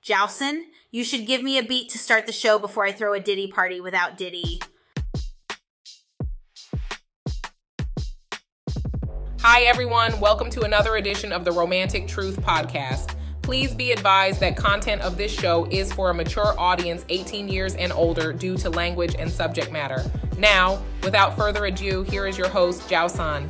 Jowson, you should give me a beat to start the show before I throw a Diddy party without Diddy. Hi everyone, welcome to another edition of the Romantic Truth Podcast. Please be advised that content of this show is for a mature audience 18 years and older due to language and subject matter. Now, without further ado, here is your host, Jowson.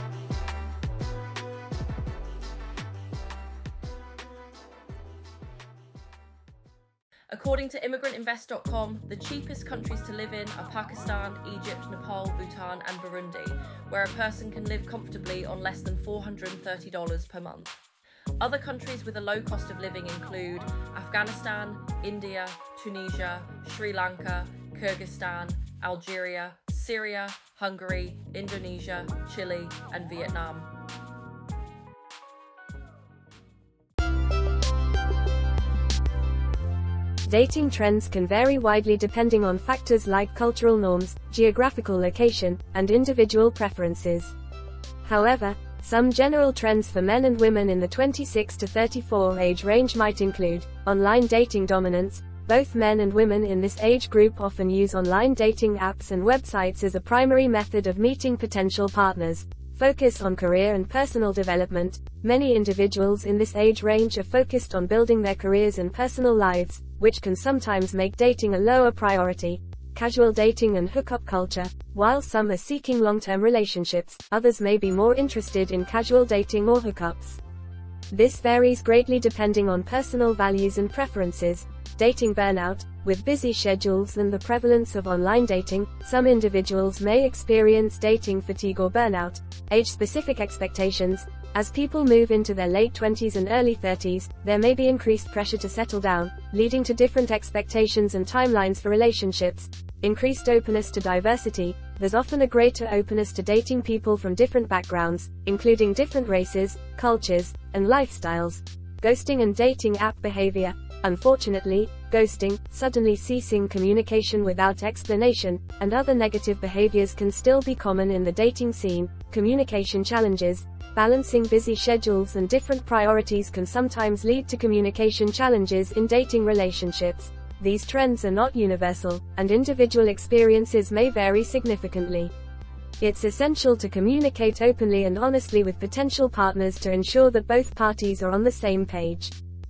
According to ImmigrantInvest.com, the cheapest countries to live in are Pakistan, Egypt, Nepal, Bhutan, and Burundi, where a person can live comfortably on less than $430 per month. Other countries with a low cost of living include Afghanistan, India, Tunisia, Sri Lanka, Kyrgyzstan, Algeria, Syria, Hungary, Indonesia, Chile, and Vietnam. Dating trends can vary widely depending on factors like cultural norms, geographical location, and individual preferences. However, some general trends for men and women in the 26 to 34 age range might include online dating dominance. Both men and women in this age group often use online dating apps and websites as a primary method of meeting potential partners. Focus on career and personal development. Many individuals in this age range are focused on building their careers and personal lives, which can sometimes make dating a lower priority. Casual dating and hookup culture. While some are seeking long-term relationships, others may be more interested in casual dating or hookups. This varies greatly depending on personal values and preferences. Dating burnout. With busy schedules and the prevalence of online dating, some individuals may experience dating fatigue or burnout. Age-specific expectations. As people move into their late 20s and early 30s, there may be increased pressure to settle down, leading to different expectations and timelines for relationships. Increased openness to diversity. There's often a greater openness to dating people from different backgrounds, including different races, cultures, and lifestyles. Ghosting and dating app behavior. Unfortunately, ghosting, suddenly ceasing communication without explanation, and other negative behaviors can still be common in the dating scene. Communication challenges. Balancing busy schedules and different priorities can sometimes lead to communication challenges in dating relationships. These trends are not universal, and individual experiences may vary significantly. It's essential to communicate openly and honestly with potential partners to ensure that both parties are on the same page.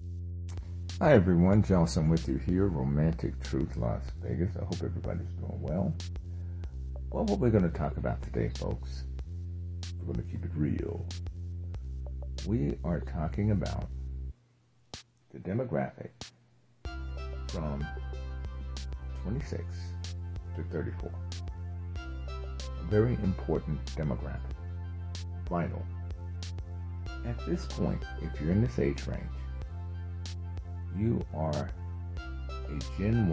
Hi everyone, Jowson with you here, Romantic Truth Las Vegas. I hope everybody's doing well. Well, what we're going to talk about today, folks, we're going to keep it real. We are talking about the demographic from 26 to 34. A very important demographic. Vital. At this point, if you're in this age range, you are a Gen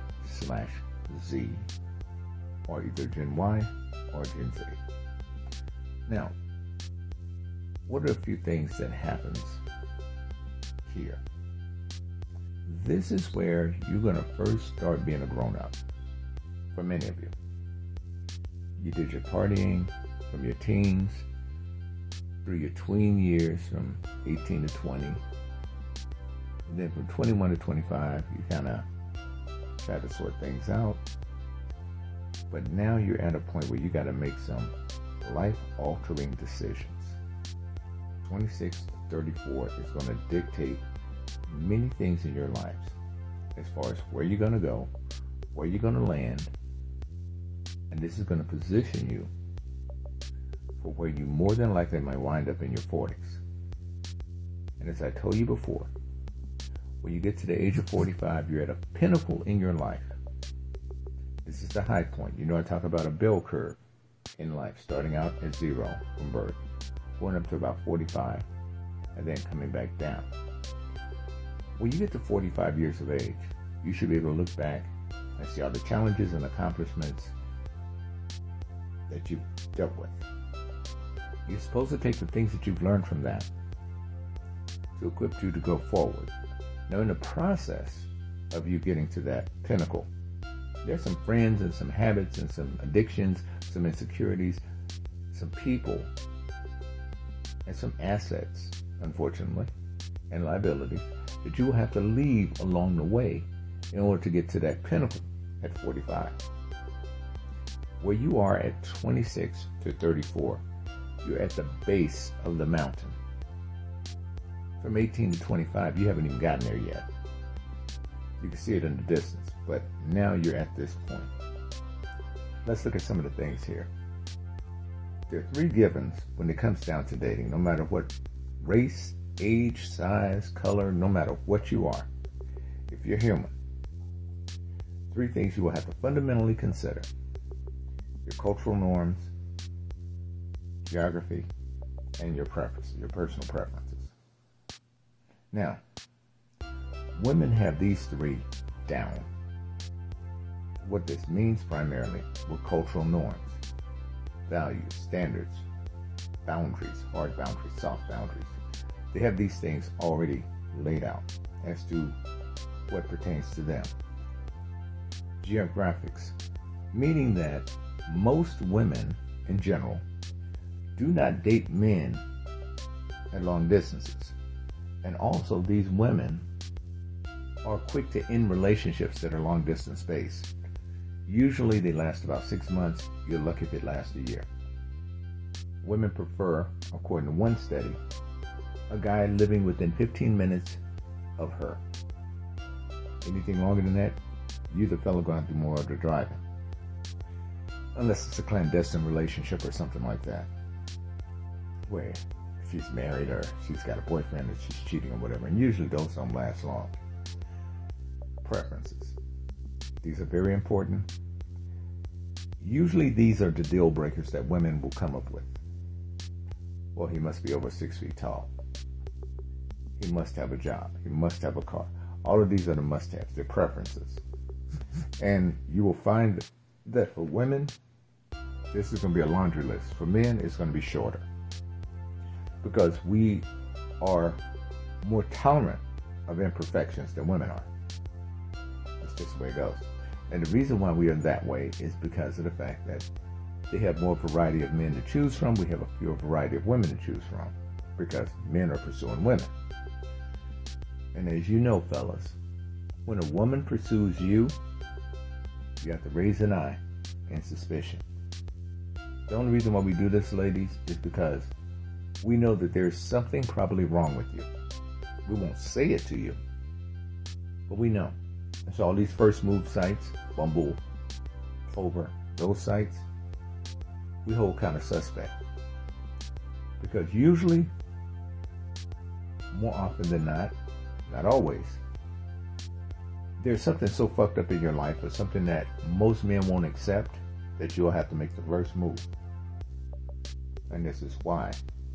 Y/Z, or either Gen Y or Gen Z. Now, what are a few things that happens here? This is where you're going to first start being a grown-up, for many of you. You did your partying from your teens through your tween years from 18 to 20. And then from 21 to 25, you kind of try to sort things out. But now you're at a point where you got to make some life-altering decisions. 26 to 34 is going to dictate many things in your lives as far as where you're going to go, where you're going to land, and this is going to position you for where you more than likely might wind up in your 40s. And as I told you before, when you get to the age of 45, you're at a pinnacle in your life. This is the high point. You know, I talk about a bell curve in life, starting out at 0 from birth, going up to about 45, and then coming back down. When you get to 45 years of age, you should be able to look back and see all the challenges and accomplishments that you've dealt with. You're supposed to take the things that you've learned from that to equip you to go forward. Now, in the process of you getting to that pinnacle, there's some friends and some habits and some addictions, some insecurities, some people, and some assets, unfortunately, and liabilities that you will have to leave along the way in order to get to that pinnacle at 45. Where you are at 26 to 34, you're at the base of the mountain. From 18 to 25, you haven't even gotten there yet. You can see it in the distance, but now you're at this point. Let's look at some of the things here. There are 3 givens when it comes down to dating, no matter what race, age, size, color, no matter what you are. If you're human, 3 things you will have to fundamentally consider: your cultural norms, geography, and your preferences, your personal preferences. Now, women have these 3 down. What this means primarily were cultural norms, values, standards, boundaries, hard boundaries, soft boundaries. They have these things already laid out as to what pertains to them. Geographics, meaning that most women in general do not date men at long distances. And also these women are quick to end relationships that are long distance based. Usually they last about 6 months. You're lucky if it lasts a year. Women prefer, according to one study, a guy living within 15 minutes of her. Anything longer than that, you're the fellow going to do more of the driving. Unless it's a clandestine relationship or something like that, where she's married or she's got a boyfriend and she's cheating or whatever. And usually those don't last long. Preferences. These are very important. Usually these are the deal breakers that women will come up with. Well, he must be over 6 feet tall. He must have a job. He must have a car. All of these are the must-haves. They're preferences. And you will find that for women, this is going to be a laundry list. For men, it's going to be shorter. Because we are more tolerant of imperfections than women are. That's just the way it goes. And the reason why we are that way is because of the fact that they have more variety of men to choose from. We have a fewer variety of women to choose from because men are pursuing women. And as you know, fellas, when a woman pursues you, you have to raise an eye and suspicion. The only reason why we do this, ladies, is because we know that there's something probably wrong with you. We won't say it to you, but we know. And so all these first move sites, Bumble, Clover, those sites, we hold kind of suspect. Because usually, more often than not always, there's something so fucked up in your life or something that most men won't accept that you'll have to make the first move. And this is why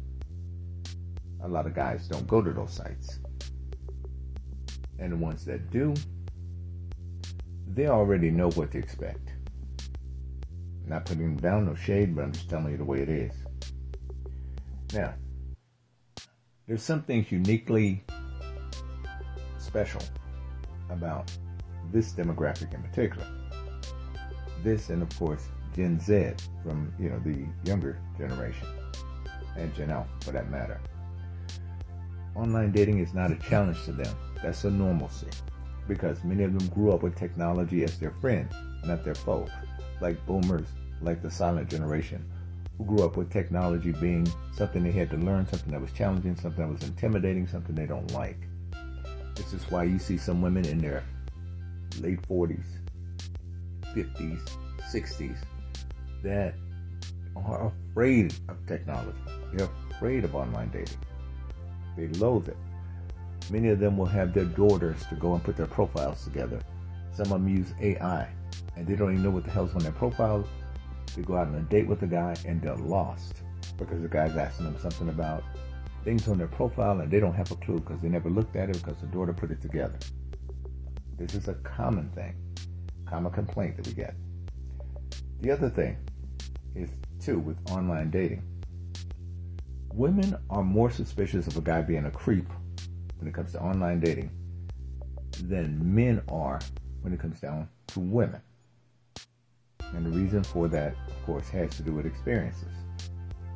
a lot of guys don't go to those sites. And the ones that do, they already know what to expect. Not putting down no shade, but I'm just telling you the way it is. Now, there's some things uniquely special about this demographic in particular. This and of course Gen Z from the younger generation, and Gen Alpha for that matter. Online dating is not a challenge to them. That's a normalcy because many of them grew up with technology as their friend, not their foe. Like boomers, like the silent generation, who grew up with technology being something they had to learn, something that was challenging, something that was intimidating, something they don't like. This is why you see some women in their late 40s, 50s, 60s that are afraid of technology. They're afraid of online dating. They loathe it. Many of them will have their daughters to go and put their profiles together. Some of them use AI, and they don't even know what the hell's on their profile. They go out on a date with a guy, and they're lost because the guy's asking them something about things on their profile, and they don't have a clue because they never looked at it because the daughter put it together. This is a common thing, common complaint that we get. The other thing is, too, with online dating. Women are more suspicious of a guy being a creep when it comes to online dating than men are when it comes down to women. And the reason for that, of course, has to do with experiences.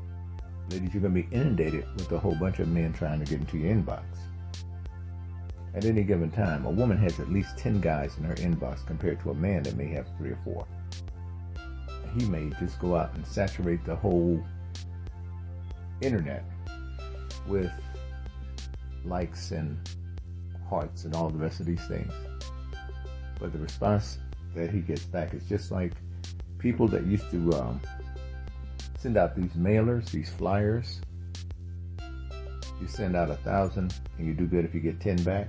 Ladies, you're going to be inundated with a whole bunch of men trying to get into your inbox. At any given time, a woman has at least 10 guys in her inbox compared to a man that may have 3 or 4. He may just go out and saturate the whole internet with likes and hearts and all the rest of these things. But the response that he gets back is just like people that used to send out these mailers, these flyers. You send out 1,000 and you do good if you get 10 back.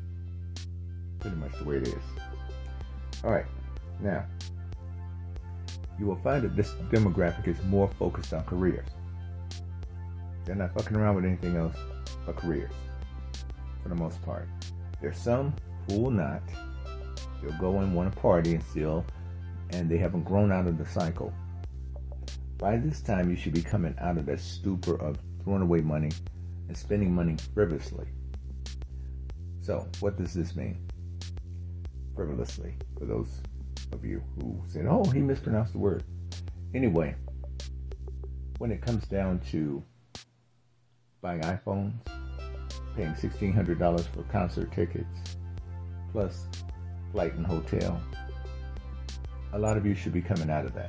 Pretty much the way it is. All right, now you will find that this demographic is more focused on careers. They're not fucking around with anything else but careers, for the most part. There's some who will not. They'll go and want to party and still, and they haven't grown out of the cycle. By this time, you should be coming out of that stupor of throwing away money and spending money frivolously. So, what does this mean? Frivolously, for those of you who said, oh, he mispronounced the word. Anyway, when it comes down to buying iPhones, paying $1,600 for concert tickets, plus flight and hotel, a lot of you should be coming out of that.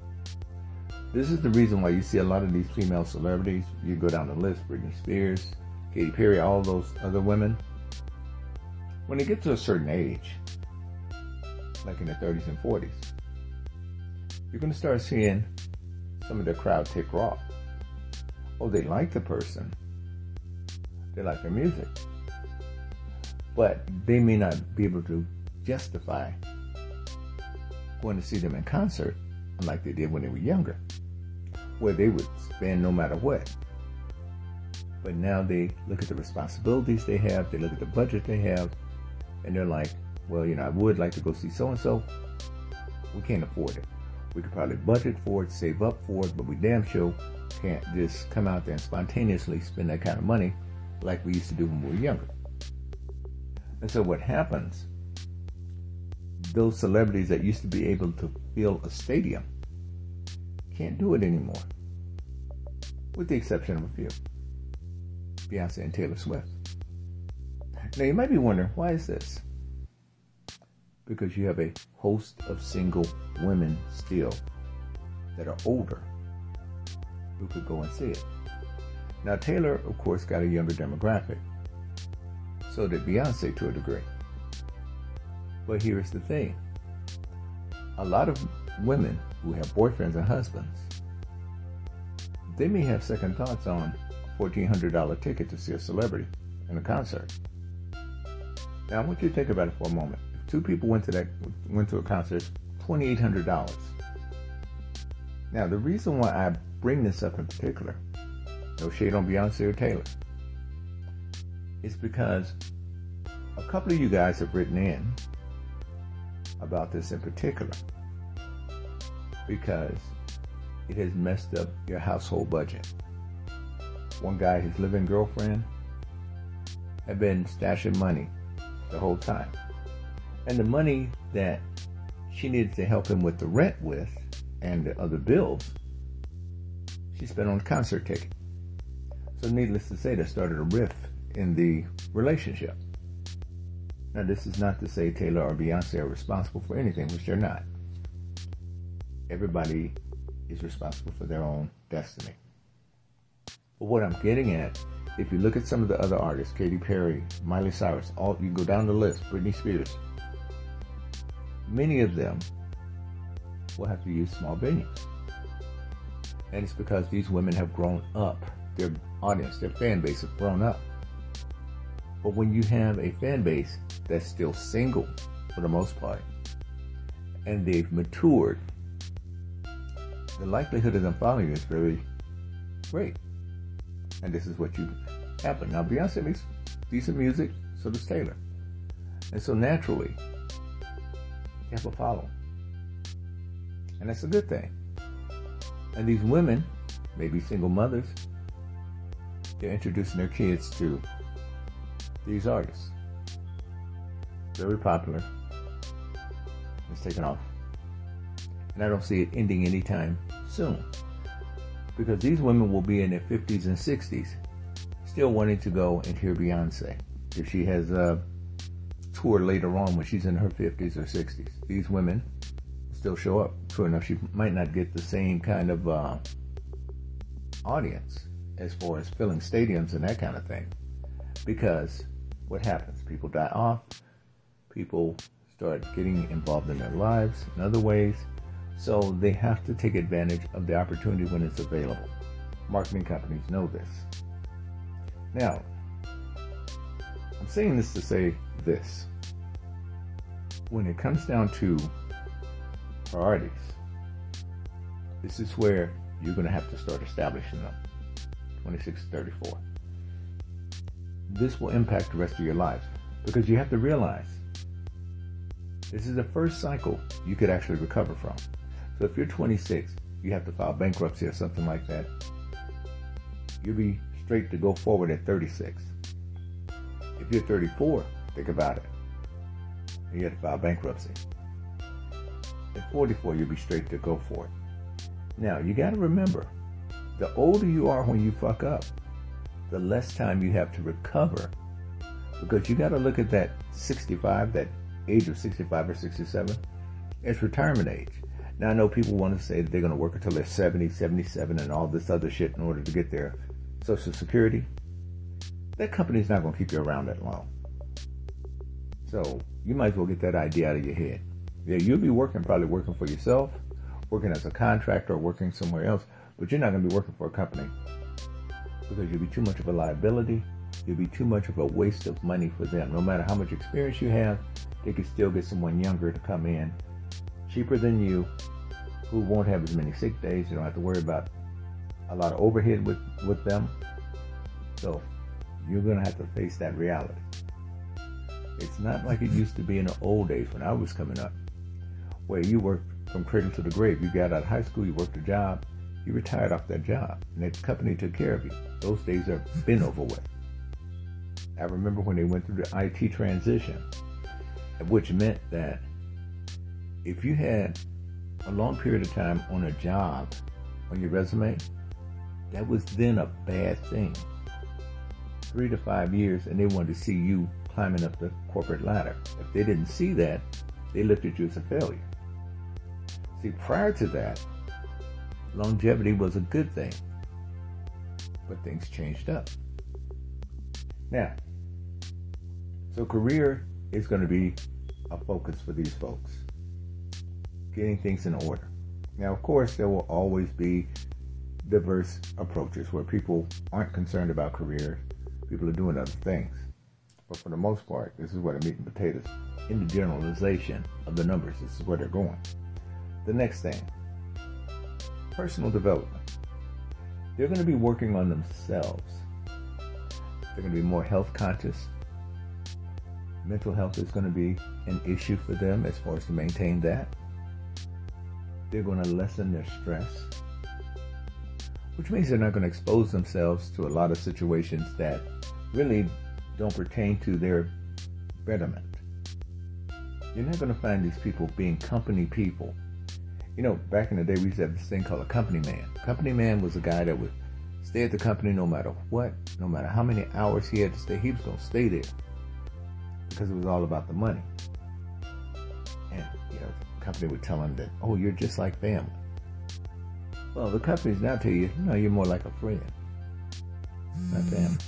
This is the reason why you see a lot of these female celebrities. You go down the list, Britney Spears, Katy Perry, all those other women. When they get to a certain age, like in their 30s and 40s, you're going to start seeing some of their crowd take off. Oh, they like the person. They like their music. But they may not be able to justify going to see them in concert like they did when they were younger, where they would spend no matter what. But now they look at the responsibilities they have, they look at the budget they have, and they're like, well, I would like to go see so-and-so. We can't afford it. We could probably budget for it, save up for it, but we damn sure can't just come out there and spontaneously spend that kind of money like we used to do when we were younger. And so what happens, those celebrities that used to be able to fill a stadium can't do it anymore, with the exception of a few. Beyonce and Taylor Swift. Now you might be wondering, why is this? Because you have a host of single women still that are older who could go and see it. Now Taylor, of course, got a younger demographic. So did Beyonce to a degree. But here's the thing. A lot of women who have boyfriends and husbands, they may have second thoughts on a $1,400 ticket to see a celebrity in a concert. Now I want you to think about it for a moment. If 2 people went to a concert, $2,800. Now the reason why I bring this up in particular, no shade on Beyonce or Taylor, is because a couple of you guys have written in about this in particular, because it has messed up your household budget. One guy, his live-in girlfriend, had been stashing money the whole time. And the money that she needed to help him with the rent with and the other bills, she spent on a concert ticket. So needless to say, that started a rift in the relationship. Now this is not to say Taylor or Beyonce are responsible for anything, which they're not. Everybody is responsible for their own destiny. But what I'm getting at, if you look at some of the other artists, Katy Perry, Miley Cyrus, you go down the list, Britney Spears, many of them will have to use small venues. And it's because these women have grown up. Their audience, their fan base have grown up. But when you have a fan base that's still single for the most part, and they've matured, the likelihood of them following you is very great. And this is what you happen. Now Beyonce makes decent music, so does Taylor. And so naturally, you have a follow. And that's a good thing. And these women, maybe single mothers, they're introducing their kids to these artists. Very popular. It's taken off. And I don't see it ending anytime soon. Because these women will be in their 50s and 60s still wanting to go and hear Beyonce. If she has tour later on when she's in her 50s or 60s. These women still show up. True enough, she might not get the same kind of audience as far as filling stadiums and that kind of thing. Because what happens? People die off. People start getting involved in their lives in other ways. So they have to take advantage of the opportunity when it's available. Marketing companies know this. Now, I'm saying this to say this. When it comes down to priorities, this is where you're going to have to start establishing them. 26 to 34. This will impact the rest of your life because you have to realize this is the first cycle you could actually recover from. So if you're 26, you have to file bankruptcy or something like that. You'll be straight to go forward at 36. If you're 34, think about it. You have to file bankruptcy. At 44, you'll be straight to go for it. Now, you got to remember, the older you are when you fuck up, the less time you have to recover. Because you got to look at that 65, that age of 65 or 67, it's retirement age. Now, I know people want to say that they're going to work until they're 70, 77, and all this other shit in order to get their Social Security. That company's not going to keep you around that long. So you might as well get that idea out of your head. Yeah, you'll be probably working for yourself, working as a contractor, or working somewhere else, but you're not going to be working for a company because you'll be too much of a liability. You'll be too much of a waste of money for them. No matter how much experience you have, they can still get someone younger to come in, cheaper than you, who won't have as many sick days. You don't have to worry about a lot of overhead with them. So you're going to have to face that reality. It's not like it used to be in the old days when I was coming up, where you worked from cradle to the grave. You got out of high school, you worked a job, you retired off that job, and the company took care of you. Those days have been over with. I remember when they went through the IT transition, which meant that if you had a long period of time on a job on your resume, that was then a bad thing. 3 to 5 years, and they wanted to see you climbing up the corporate ladder. If they didn't see that, they looked at you as a failure. See, prior to that, longevity was a good thing, but things changed up. Now, so career is going to be a focus for these folks. Getting things in order. Now, of course, there will always be diverse approaches where people aren't concerned about careers. People are doing other things. But for the most part, this is where the meat and potatoes, in the generalization of the numbers, this is where they're going. The next thing, personal development. They're going to be working on themselves. They're going to be more health conscious. Mental health is going to be an issue for them as far as to maintain that. They're going to lessen their stress, which means they're not going to expose themselves to a lot of situations that really don't pertain to their betterment. You're not going to find these people being company people. You know, back in the day, we used to have this thing called a company man. Company man was a guy that would stay at the company no matter what, no matter how many hours he had to stay, he was going to stay there because it was all about the money. And, you know, the company would tell him that, oh, you're just like family. Well, the companies now tell you, no, you're more like a friend, not family.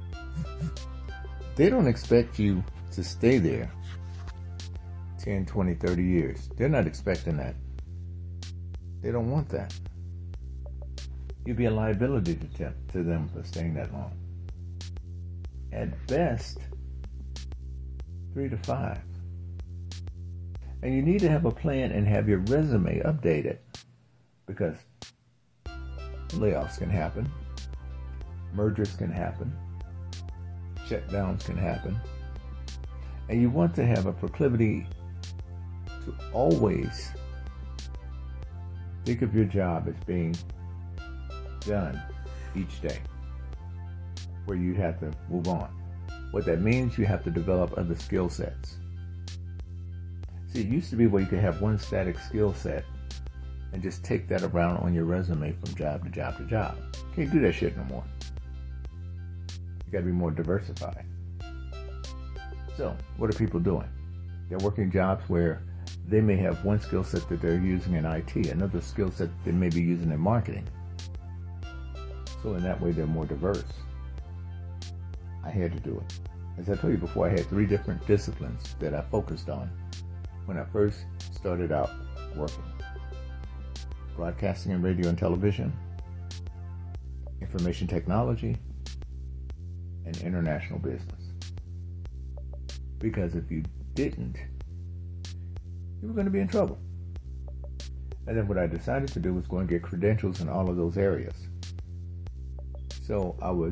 They don't expect you to stay there 10, 20, 30 years. They're not expecting that. They don't want that. You'd be a liability to them for staying that long. At best, 3 to 5. And you need to have a plan and have your resume updated because layoffs can happen, mergers can happen, shutdowns can happen, and you want to have a proclivity to always think of your job as being done each day, where you have to move on. What that means, you have to develop other skill sets. See, it used to be where you could have one static skill set and just take that around on your resume from job to job to job. Can't do that shit no more. You gotta be more diversified. So, what are people doing? They're working jobs where they may have one skill set that they're using in IT, another skill set they may be using in marketing. So in that way, they're more diverse. I had to do it. As I told you before, I had 3 different disciplines that I focused on when I first started out working. Broadcasting and radio and television, information technology, and international business. Because if you didn't, you were going to be in trouble. And then what I decided to do was go and get credentials in all of those areas. So I was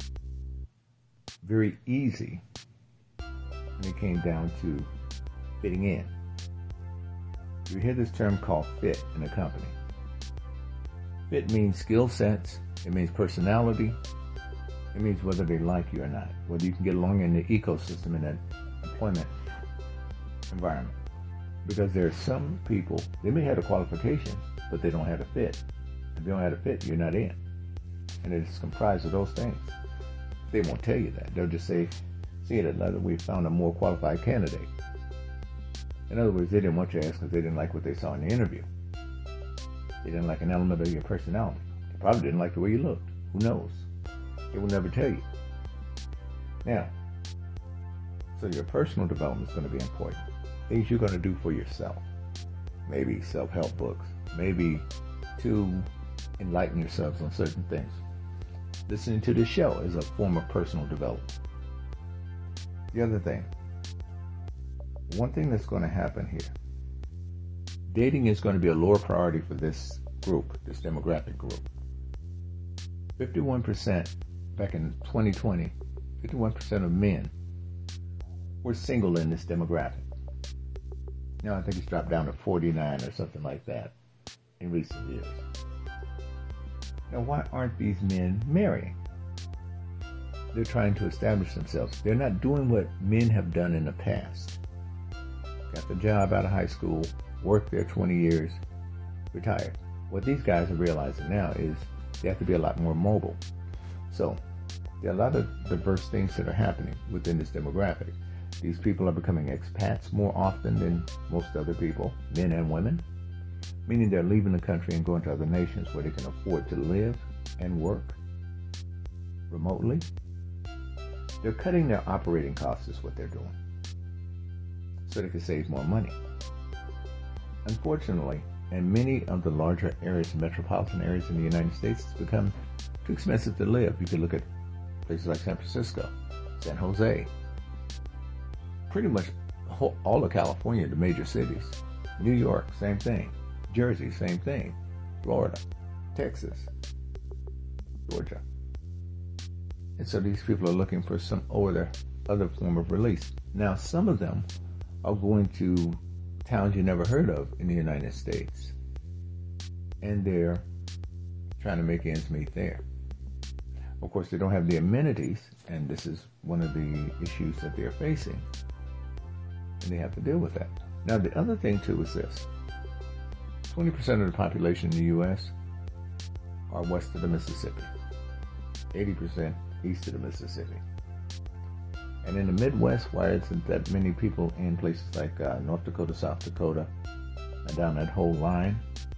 very easy when it came down to fitting in. You hear this term called fit in a company. Fit means skill sets, it means personality, it means whether they like you or not, whether you can get along in the ecosystem in an employment environment. Because there are some people, they may have the qualifications, but they don't have a fit. If you don't have a fit, you're not in. And it's comprised of those things. They won't tell you that. They'll just say, see it at leather, we found a more qualified candidate. In other words, they didn't want you to ask because they didn't like what they saw in the interview. They didn't like an element of your personality. They probably didn't like the way you looked. Who knows? They will never tell you. Now, so your personal development is going to be important. Things you're going to do for yourself. Maybe self-help books. Maybe to enlighten yourselves on certain things. Listening to this show is a form of personal development. The other thing, one thing that's going to happen here, dating is going to be a lower priority for this group, this demographic group. 51% back in 2020, 51% of men were single in this demographic. Now I think it's dropped down to 49 or something like that in recent years. Now why aren't these men marrying? They're trying to establish themselves. They're not doing what men have done in the past. Got the job out of high school, worked there 20 years, retired. What these guys are realizing now is they have to be a lot more mobile. So there are a lot of diverse things that are happening within this demographic. These people are becoming expats more often than most other people, men and women, meaning they're leaving the country and going to other nations where they can afford to live and work remotely. They're cutting their operating costs is what they're doing, so they can save more money. Unfortunately, in many of the larger areas, metropolitan areas in the United States, it's become too expensive to live. You could look at places like San Francisco, San Jose, pretty much all of California, the major cities. New York, same thing. Jersey, same thing. Florida, Texas, Georgia. And so these people are looking for some other form of release. Now, some of them are going to towns you never heard of in the United States. And they're trying to make ends meet there. Of course, they don't have the amenities, and this is one of the issues that they're facing. And they have to deal with that. Now, the other thing, too, is this. 20% of the population in the U.S. are west of the Mississippi. 80% east of the Mississippi. And in the Midwest, why isn't that many people in places like North Dakota, South Dakota, and down that whole line?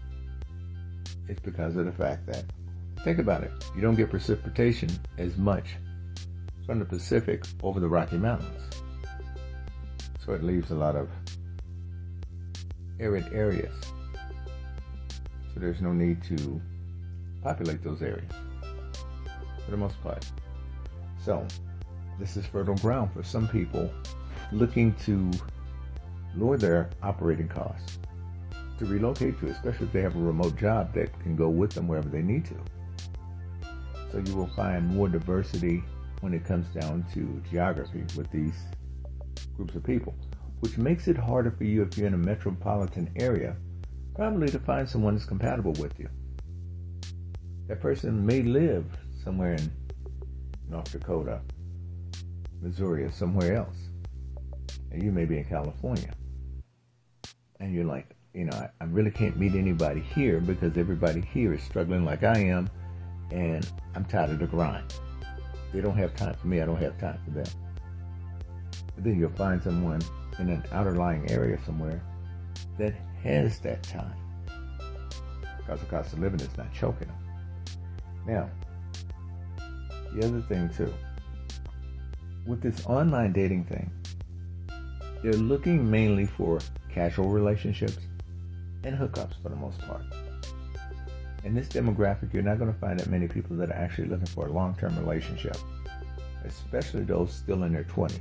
It's because of the fact that, think about it, you don't get precipitation as much from the Pacific over the Rocky Mountains. So it leaves a lot of arid areas. So there's no need to populate those areas for the most part. So this is fertile ground for some people looking to lower their operating costs, to relocate to, especially if they have a remote job that can go with them wherever they need to. So you will find more diversity when it comes down to geography with these groups of people, which makes it harder for you if you're in a metropolitan area, probably to find someone that's compatible with you. That person may live somewhere in North Dakota, Missouri, or somewhere else, and you may be in California, and you're like, I really can't meet anybody here because everybody here is struggling like I am, and I'm tired of the grind. They don't have time for me, I don't have time for them. But then you'll find someone in an outerlying area somewhere that has that time, because the cost of living is not choking them. Now, the other thing too, with this online dating thing, they're looking mainly for casual relationships and hookups for the most part. In this demographic, you're not going to find that many people that are actually looking for a long-term relationship, especially those still in their 20s.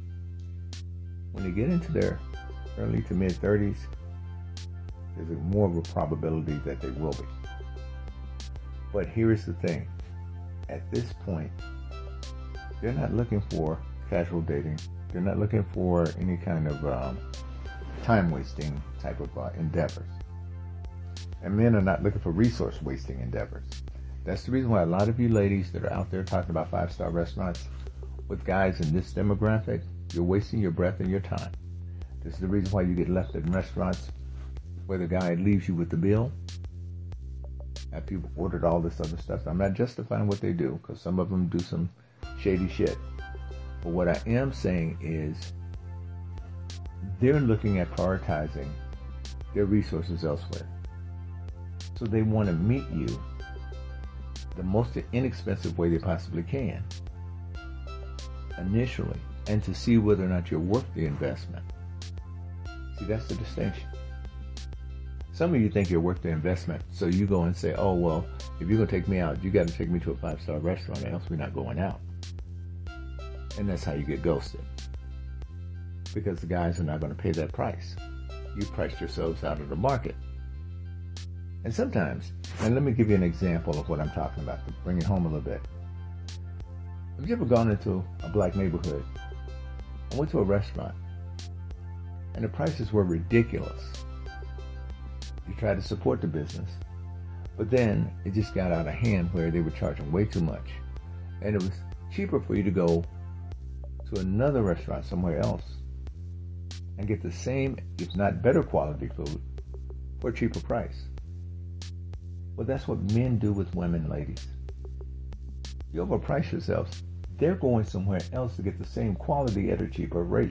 When they get into their early to mid-30s, there's more of a probability that they will be. But here's the thing. At this point, they're not looking for casual dating. They're not looking for any kind of time-wasting type of endeavors. And men are not looking for resource-wasting endeavors. That's the reason why a lot of you ladies that are out there talking about five-star restaurants with guys in this demographic, you're wasting your breath and your time. This is the reason why you get left in restaurants where the guy leaves you with the bill after you've ordered all this other stuff. I'm not justifying what they do, because some of them do some shady shit. But what I am saying is they're looking at prioritizing their resources elsewhere. So they want to meet you the most inexpensive way they possibly can initially, and to see whether or not you're worth the investment. See, that's the distinction. Some of you think you're worth the investment, so you go and say, oh, well, if you're going to take me out, you got to take me to a 5-star restaurant, or else we're not going out. And that's how you get ghosted. Because the guys are not going to pay that price. You priced yourselves out of the market. And sometimes, and let me give you an example of what I'm talking about to bring it home a little bit. Have you ever gone into a black neighborhood and went to a restaurant and the prices were ridiculous? You tried to support the business, but then it just got out of hand where they were charging way too much. And it was cheaper for you to go to another restaurant somewhere else and get the same, if not better quality food for a cheaper price. Well, that's what men do with women, ladies. You overprice yourselves. They're going somewhere else to get the same quality at a cheaper rate.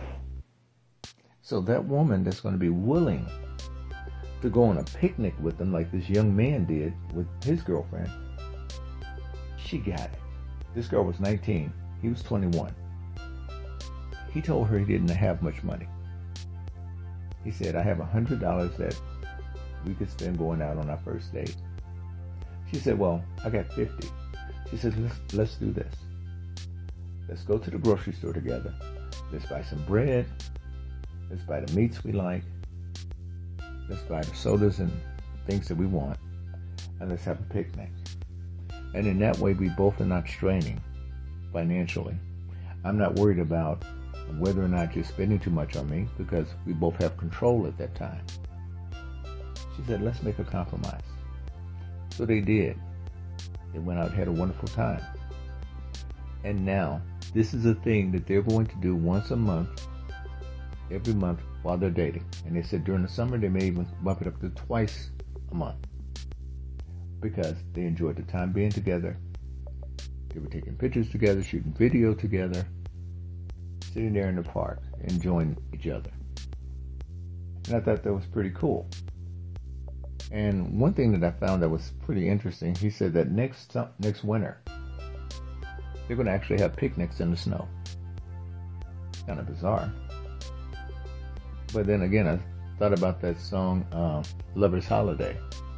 So that woman that's going to be willing to go on a picnic with them like this young man did with his girlfriend, she got it. This girl was 19. He was 21. He told her he didn't have much money. He said, I have $100 that we could spend going out on our first date. She said, well, I got 50. She said, let's do this. Let's go to the grocery store together. Let's buy some bread. Let's buy the meats we like. Let's buy the sodas and things that we want. And let's have a picnic. And in that way, we both are not straining financially. I'm not worried about whether or not you're spending too much on me, because we both have control at that time. She said, let's make a compromise. So they did. They went out and had a wonderful time. And now, this is a thing that they're going to do once a month, every month while they're dating. And they said during the summer, they may even bump it up to twice a month, because they enjoyed the time being together. They were taking pictures together, shooting video together, sitting there in the park, enjoying each other. And I thought that was pretty cool. And one thing that I found that was pretty interesting, he said that next winter, they're going to actually have picnics in the snow. Kind of bizarre. But then again, I thought about that song, Lover's Holiday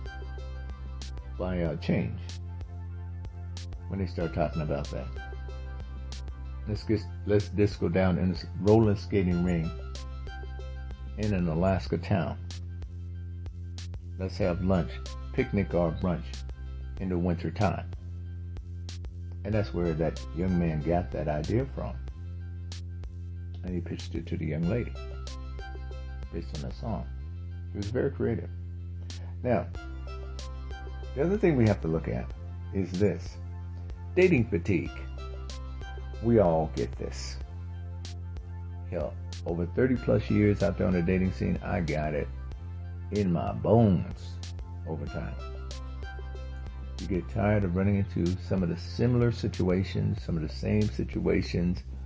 by Change, when they start talking about that. Let's disco down in a roller skating ring in an Alaska town. Let's have lunch, picnic or brunch in the winter time. And that's where that young man got that idea from. And he pitched it to the young lady based on that song. It was very creative. Now, the other thing we have to look at is this. Dating fatigue. We all get this. Hell, over 30 plus years out there on the dating scene, I got it in my bones over time. You get tired of running into some of the similar situations, some of the same situations,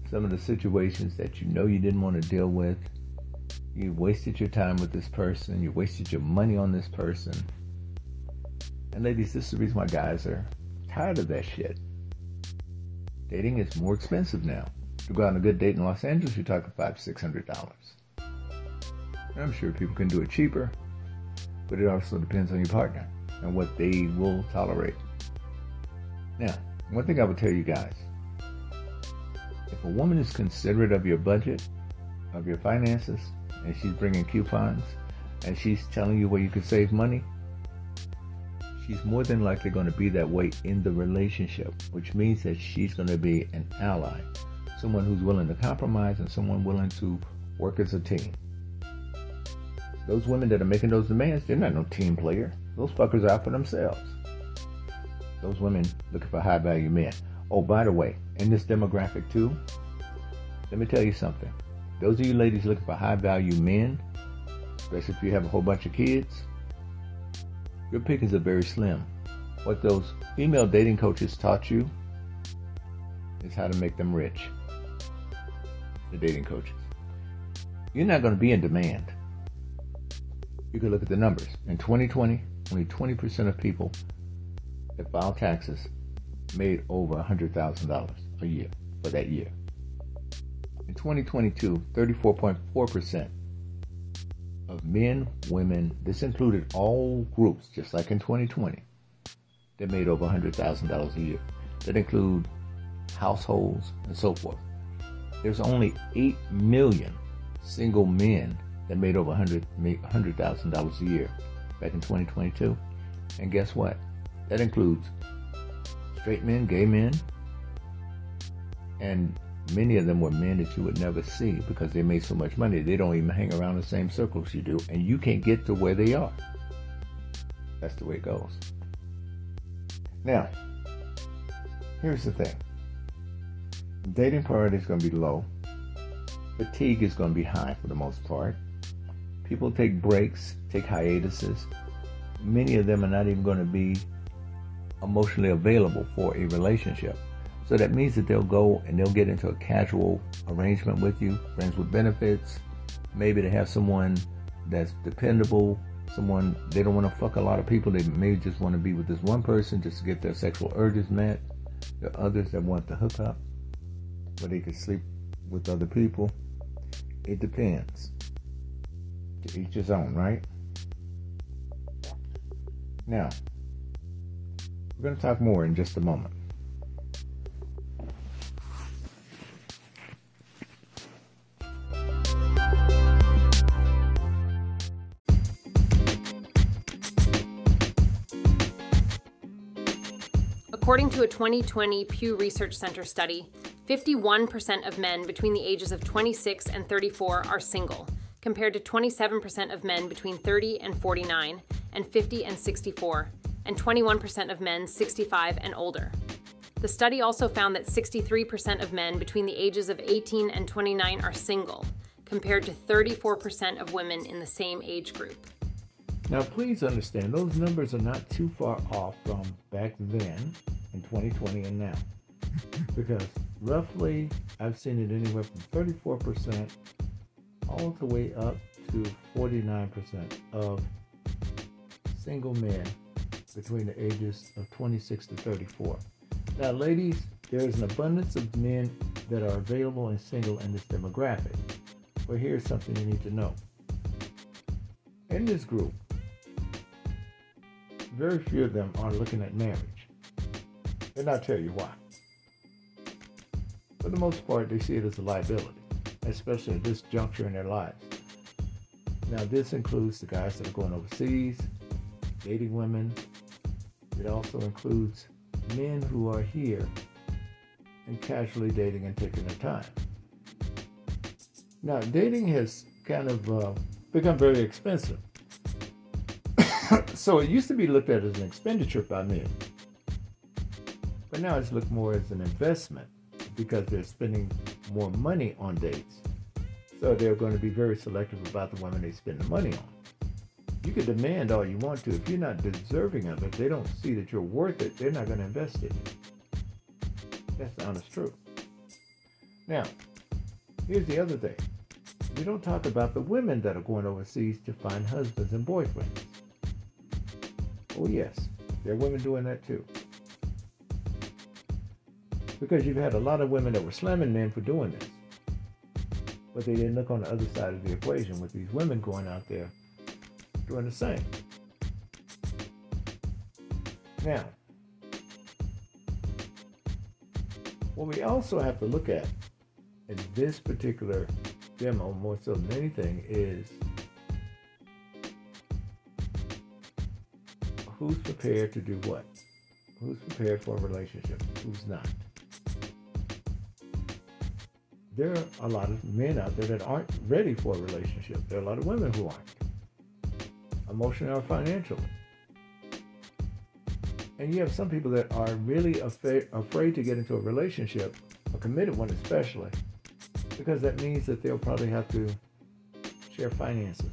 some of the situations that you know you didn't want to deal with. You wasted your time with this person. You wasted your money on this person. And ladies, this is the reason why guys are tired of that shit. Dating is more expensive now. To go on a good date in Los Angeles, you're talking $500-$600. I'm sure people can do it cheaper, but it also depends on your partner and what they will tolerate. Now, one thing I would tell you guys, if a woman is considerate of your budget, of your finances, and she's bringing coupons, and she's telling you where you can save money, she's more than likely going to be that way in the relationship, which means that she's going to be an ally, someone who's willing to compromise and someone willing to work as a team. Those women that are making those demands, they're not no team player. Those fuckers are out for themselves. Those women looking for high-value men. Oh, by the way, in this demographic too, let me tell you something. Those of you ladies looking for high-value men, especially if you have a whole bunch of kids, your pickings are very slim. What those female dating coaches taught you is how to make them rich. The dating coaches. You're not going to be in demand. You can look at the numbers. In 2020, only 20% of people that file taxes made over $100,000 a year for that year. In 2022, 34.4% of men, women, this included all groups, just like in 2020, that made over $100,000 a year. That include households and so forth. There's only 8 million single men that made over $100,000 a year back in 2022. And guess what? That includes straight men, gay men, and many of them were men that you would never see because they made so much money. They don't even hang around the same circles you do, and you can't get to where they are. That's the way it goes. Now, here's the thing. Dating priority is going to be low. Fatigue is going to be high for the most part. People take breaks, take hiatuses. Many of them are not even going to be emotionally available for a relationship. So that means that they'll go and they'll get into a casual arrangement with you, friends with benefits. Maybe they have someone that's dependable, someone they don't want to fuck a lot of people. They may just want to be with this one person just to get their sexual urges met. There are others that want to hook up where they can sleep with other people. It depends. To each his own, right? Now, we're going to talk more in just a moment. According to a 2020 Pew Research Center study, 51% of men between the ages of 26 and 34 are single, compared to 27% of men between 30 and 49, and 50 and 64, and 21% of men 65 and older. The study also found that 63% of men between the ages of 18 and 29 are single, compared to 34% of women in the same age group. Now, please understand, those numbers are not too far off from back then in 2020 and now. Because roughly, I've seen it anywhere from 34% all the way up to 49% of single men between the ages of 26 to 34. Now, ladies, there is an abundance of men that are available and single in this demographic. But here's something you need to know. In this group, very few of them are looking at marriage. And I'll tell you why. For the most part, they see it as a liability, especially at this juncture in their lives. Now, this includes the guys that are going overseas, dating women. It also includes men who are here and casually dating and taking their time. Now, dating has kind of become very expensive. So it used to be looked at as an expenditure by men. But now it's looked more as an investment because they're spending more money on dates. So they're going to be very selective about the women they spend the money on. You can demand all you want to. If you're not deserving of it, they don't see that you're worth it, they're not going to invest in you. That's the honest truth. Now, here's the other thing. We don't talk about the women that are going overseas to find husbands and boyfriends. Oh yes, there are women doing that too. Because you've had a lot of women that were slamming men for doing this. But they didn't look on the other side of the equation with these women going out there doing the same. Now, what we also have to look at in this particular demo, more so than anything, is who's prepared to do what? Who's prepared for a relationship? Who's not? There are a lot of men out there that aren't ready for a relationship. There are a lot of women who aren't, emotionally or financially. And you have some people that are really afraid to get into a relationship, a committed one especially, because that means that they'll probably have to share finances,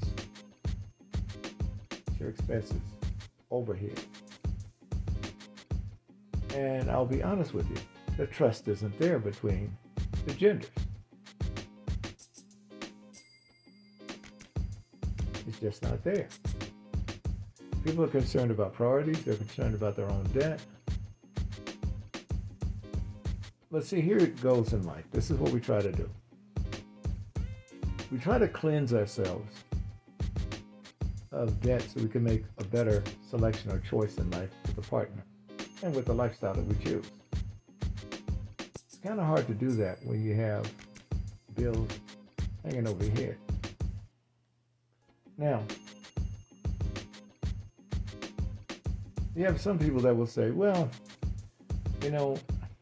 share expenses, overhead. And I'll be honest with you, the trust isn't there between the genders. It's just not there. People are concerned about priorities. They're concerned about their own debt. But see, here it goes in life. This is what we try to do. We try to cleanse ourselves of debt so we can make a better selection or choice in life with a partner and with the lifestyle that we choose. It's kind of hard to do that when you have bills hanging over your head. Now, you have some people that will say, well, you know,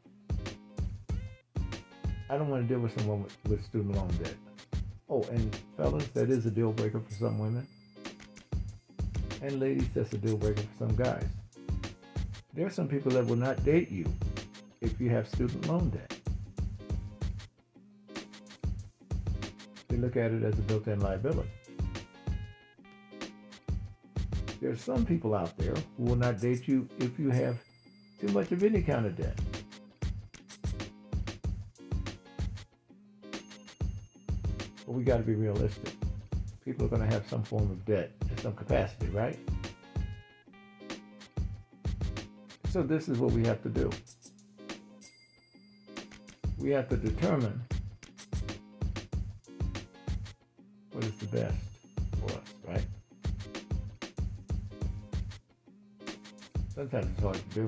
I don't want to deal with someone with student loan debt. Oh, and fellas, that is a deal breaker for some women. And ladies, that's a deal breaker for some guys. There are some people that will not date you if you have student loan debt. They look at it as a built-in liability. There are some people out there who will not date you if you have too much of any kind of debt. But we got to be realistic. People are going to have some form of debt in some capacity, right? So this is what we have to do. We have to determine what is the best for us, right? Sometimes it's hard to do.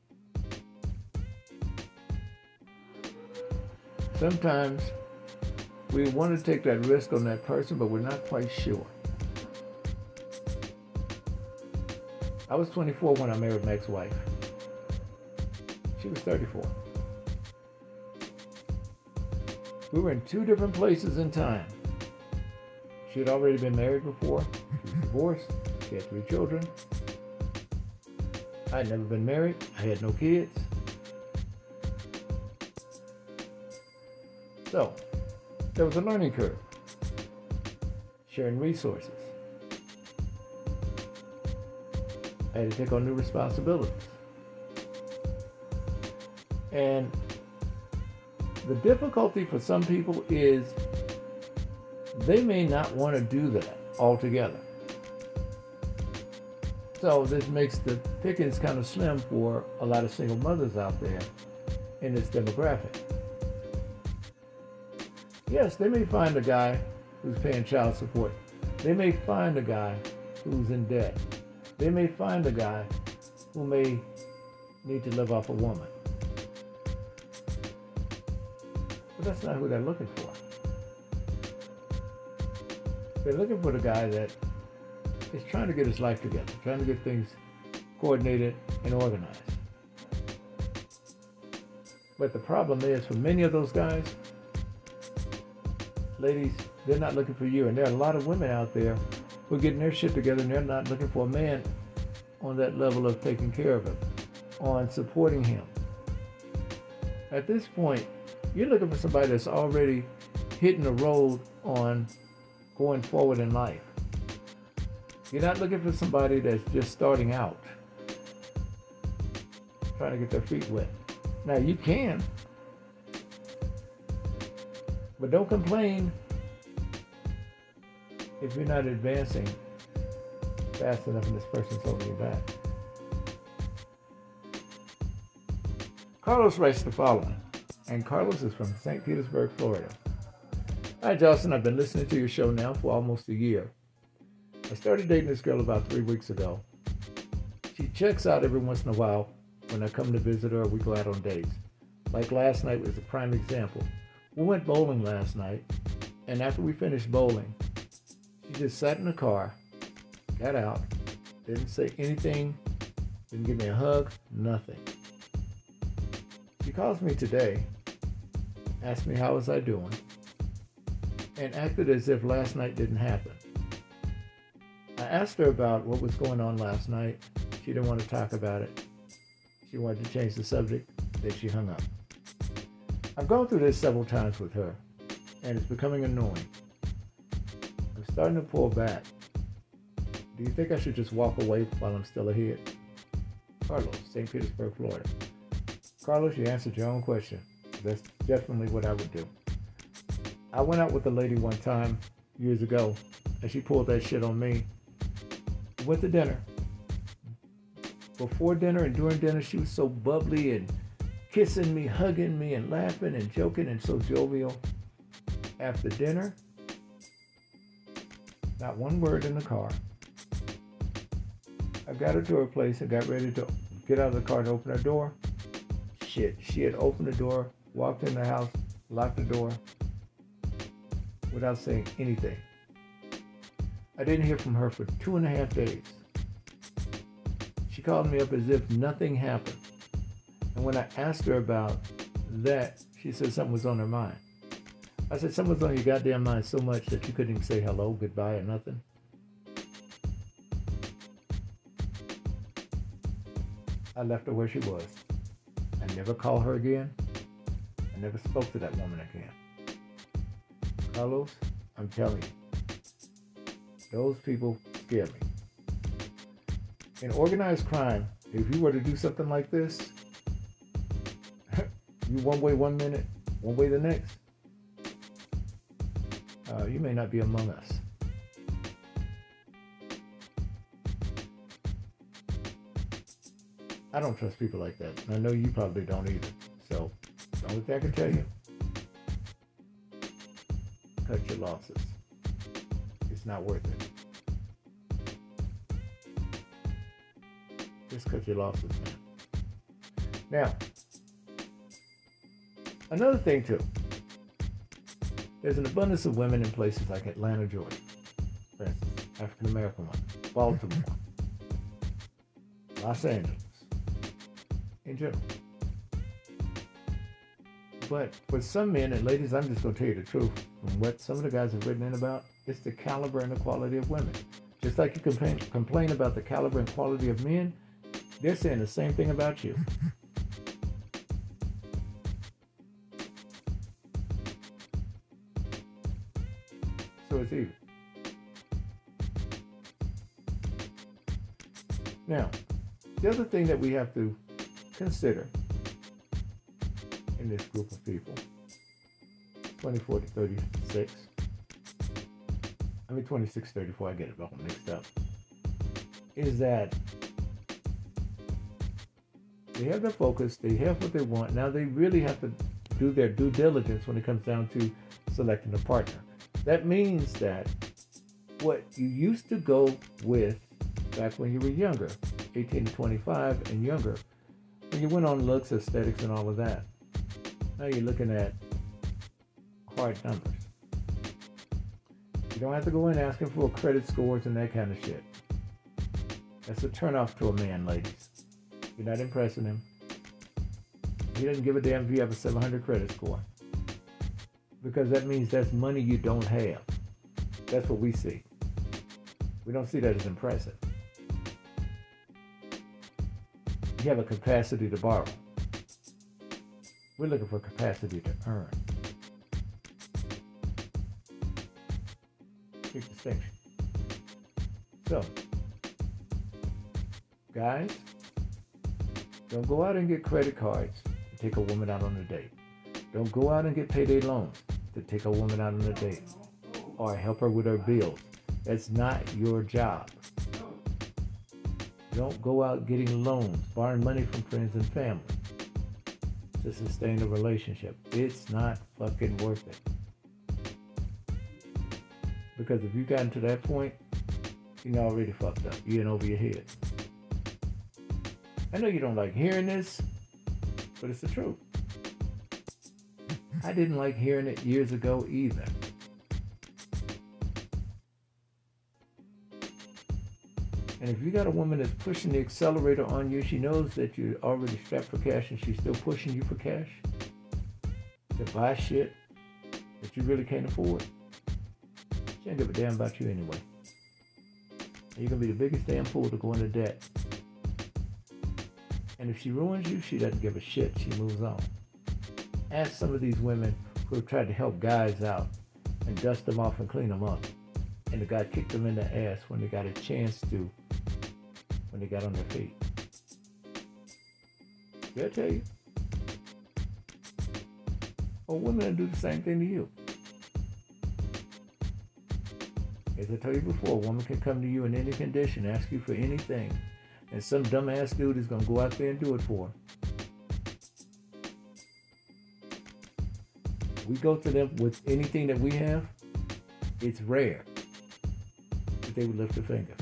Sometimes we want to take that risk on that person, but we're not quite sure. I was 24 when I married my ex-wife. She was 34. We were in two different places in time. She had already been married before. She was divorced. She had 3 children. I had never been married. I had no kids. So, there was a learning curve. Sharing resources. I had to take on new responsibilities. And the difficulty for some people is they may not want to do that altogether. So this makes the pickings kind of slim for a lot of single mothers out there in this demographic. Yes, they may find a guy who's paying child support. They may find a guy who's in debt. They may find a guy who may need to live off a woman. But that's not who they're looking for. They're looking for the guy that is trying to get his life together, trying to get things coordinated and organized. But the problem is, for many of those guys, ladies, they're not looking for you. And there are a lot of women out there who are getting their shit together and they're not looking for a man on that level of taking care of him, on supporting him. At this point, you're looking for somebody that's already hitting the road on going forward in life. You're not looking for somebody that's just starting out, trying to get their feet wet. Now, you can. But don't complain if you're not advancing fast enough and this person's holding you back. Carlos writes the following, and Carlos is from St. Petersburg, Florida. Hi, Jocelyn. I've been listening to your show now for almost a year. I started dating this girl about 3 weeks ago. She checks out every once in a while when I come to visit her or we go out on dates. Like last night was a prime example. We went bowling last night, and after we finished bowling, she just sat in the car, got out, didn't say anything, didn't give me a hug, nothing. She calls me today, asked me how was I doing, and acted as if last night didn't happen. I asked her about what was going on last night. She didn't want to talk about it. She wanted to change the subject, then she hung up. I've gone through this several times with her, and it's becoming annoying. I'm starting to pull back. Do you think I should just walk away while I'm still ahead? Carlos, St. Petersburg, Florida. Carlos, you answered your own question. That's definitely what I would do. I went out with a lady one time, years ago, and she pulled that shit on me. We went to dinner. Before dinner and during dinner, she was so bubbly and kissing me, hugging me, and laughing and joking and so jovial. After dinner, not one word in the car. I got her to her place and got ready to get out of the car and open her door. Shit, she had opened the door, walked in the house, locked the door, without saying anything. I didn't hear from her for 2.5 days. She called me up as if nothing happened. And when I asked her about that, she said something was on her mind. I said, something was on your goddamn mind so much that you couldn't even say hello, goodbye, or nothing. I left her where she was. I never called her again. I never spoke to that woman again. Carlos, I'm telling you, those people scare me. In organized crime, if you were to do something like this, you one way 1 minute, one way the next, you may not be among us. I don't trust people like that. And I know you probably don't either. So, the only thing I can tell you, cut your losses. It's not worth it. Just cut your losses, man. Now, another thing too. There's an abundance of women in places like Atlanta, Georgia, for instance, African American one, Baltimore, Los Angeles, in general. But for some men, and ladies, I'm just going to tell you the truth, from what some of the guys have written in about, it's the caliber and the quality of women. Just like you complain about the caliber and quality of men, they're saying the same thing about you. So it's even. Now, the other thing that we have to consider in this group of people, 24 to 36, 26, 34, I get it all mixed up, is that they have their focus, they have what they want. Now they really have to do their due diligence when it comes down to selecting a partner. That means that what you used to go with back when you were younger, 18 to 25 and younger, when you went on looks, aesthetics, and all of that, now you're looking at hard numbers. You don't have to go in asking for credit scores and that kind of shit. That's a turnoff to a man, ladies. You're not impressing him. He doesn't give a damn if you have a 700 credit score. Because that means that's money you don't have. That's what we see. We don't see that as impressive. You have a capacity to borrow. We're looking for capacity to earn. Big distinction. So, guys, don't go out and get credit cards and take a woman out on a date. Don't go out and get payday loans. to take a woman out on a date or help her with her bills. That's not your job. Don't go out getting loans, borrowing money from friends and family to sustain a relationship. It's not fucking worth it. Because if you gotten to that point, you're already fucked up. You're in over your head. I know you don't like hearing this, but it's the truth. I didn't like hearing it years ago either. And if you got a woman that's pushing the accelerator on you, she knows that you're already strapped for cash and she's still pushing you for cash to buy shit that you really can't afford, she ain't give a damn about you anyway. And you're going to be the biggest damn fool to go into debt. And if she ruins you, she doesn't give a shit. She moves on. Ask some of these women who have tried to help guys out and dust them off and clean them up. And the guy kicked them in the ass when they got a chance to, when they got on their feet. They'll tell you. Or women will do the same thing to you. As I told you before, a woman can come to you in any condition, ask you for anything, and some dumbass dude is going to go out there and do it for her. We go to them with anything that we have, it's rare that they would lift a finger.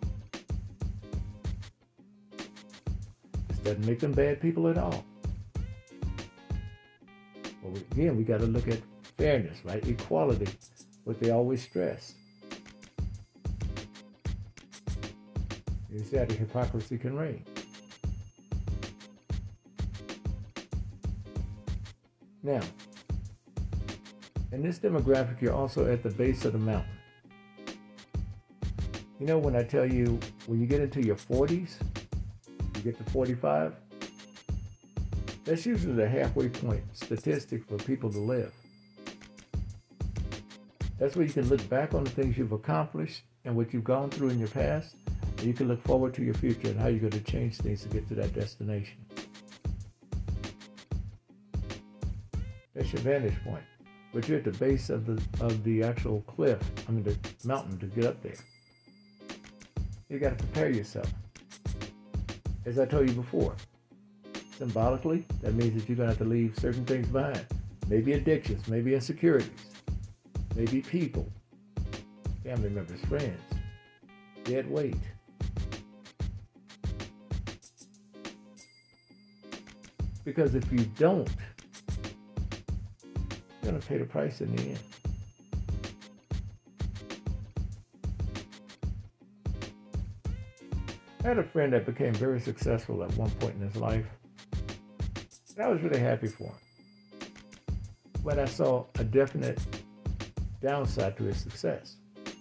This doesn't make them bad people at all. But again, we got to look at fairness, right? Equality, what they always stress. You see how the hypocrisy can reign. Now, in this demographic, you're also at the base of the mountain. You know, when I tell you, when you get into your 40s, you get to 45, that's usually the halfway point statistic for people to live. That's where you can look back on the things you've accomplished and what you've gone through in your past. And you can look forward to your future and how you're going to change things to get to that destination. That's your vantage point. But you're at the base of the actual cliff, the mountain to get up there. You got to prepare yourself. As I told you before, symbolically, that means that you're going to have to leave certain things behind. Maybe addictions, maybe insecurities, maybe people, family members, friends, dead weight. Because if you don't, you're going to pay the price in the end. I had a friend that became very successful at one point in his life. And I was really happy for him. But I saw a definite downside to his success.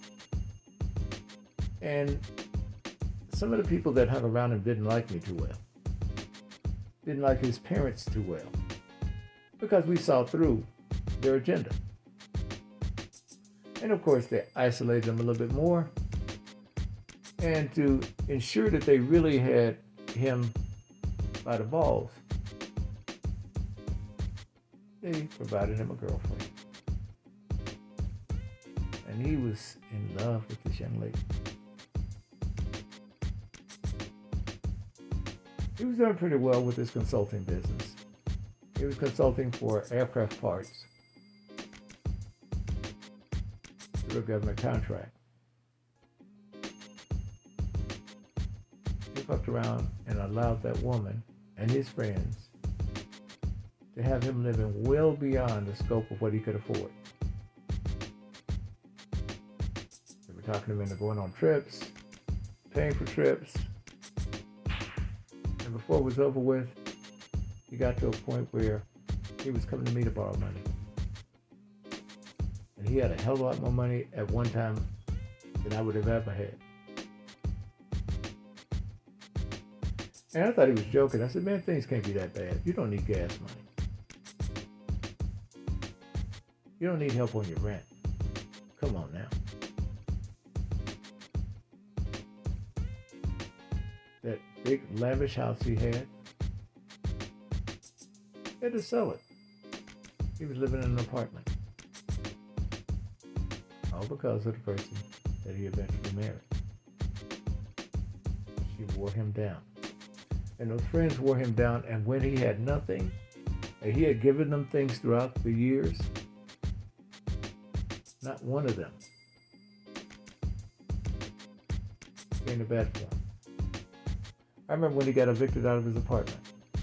And some of the people that hung around him didn't like me too well. Didn't like his parents too well. Because we saw through their agenda. And of course, they isolated him a little bit more. And to ensure that they really had him by the balls, they provided him a girlfriend. And he was in love with this young lady. He was doing pretty well with his consulting business. He was consulting for aircraft parts through a government contract. He fucked around and allowed that woman and his friends to have him living well beyond the scope of what he could afford. They were talking him into going on trips, paying for trips. And before it was over with, he got to a point where he was coming to me to borrow money. And he had a hell of a lot more money at one time than I would have ever had. And I thought he was joking. I said, man, things can't be that bad. You don't need gas money. You don't need help on your rent. Come on now. That big lavish house he had to sell it. He was living in an apartment. all because of the person that he eventually married. She wore him down. And those friends wore him down, and when he had nothing, and he had given them things throughout the years, not one of them came to bat for him. I remember when he got evicted out of his apartment.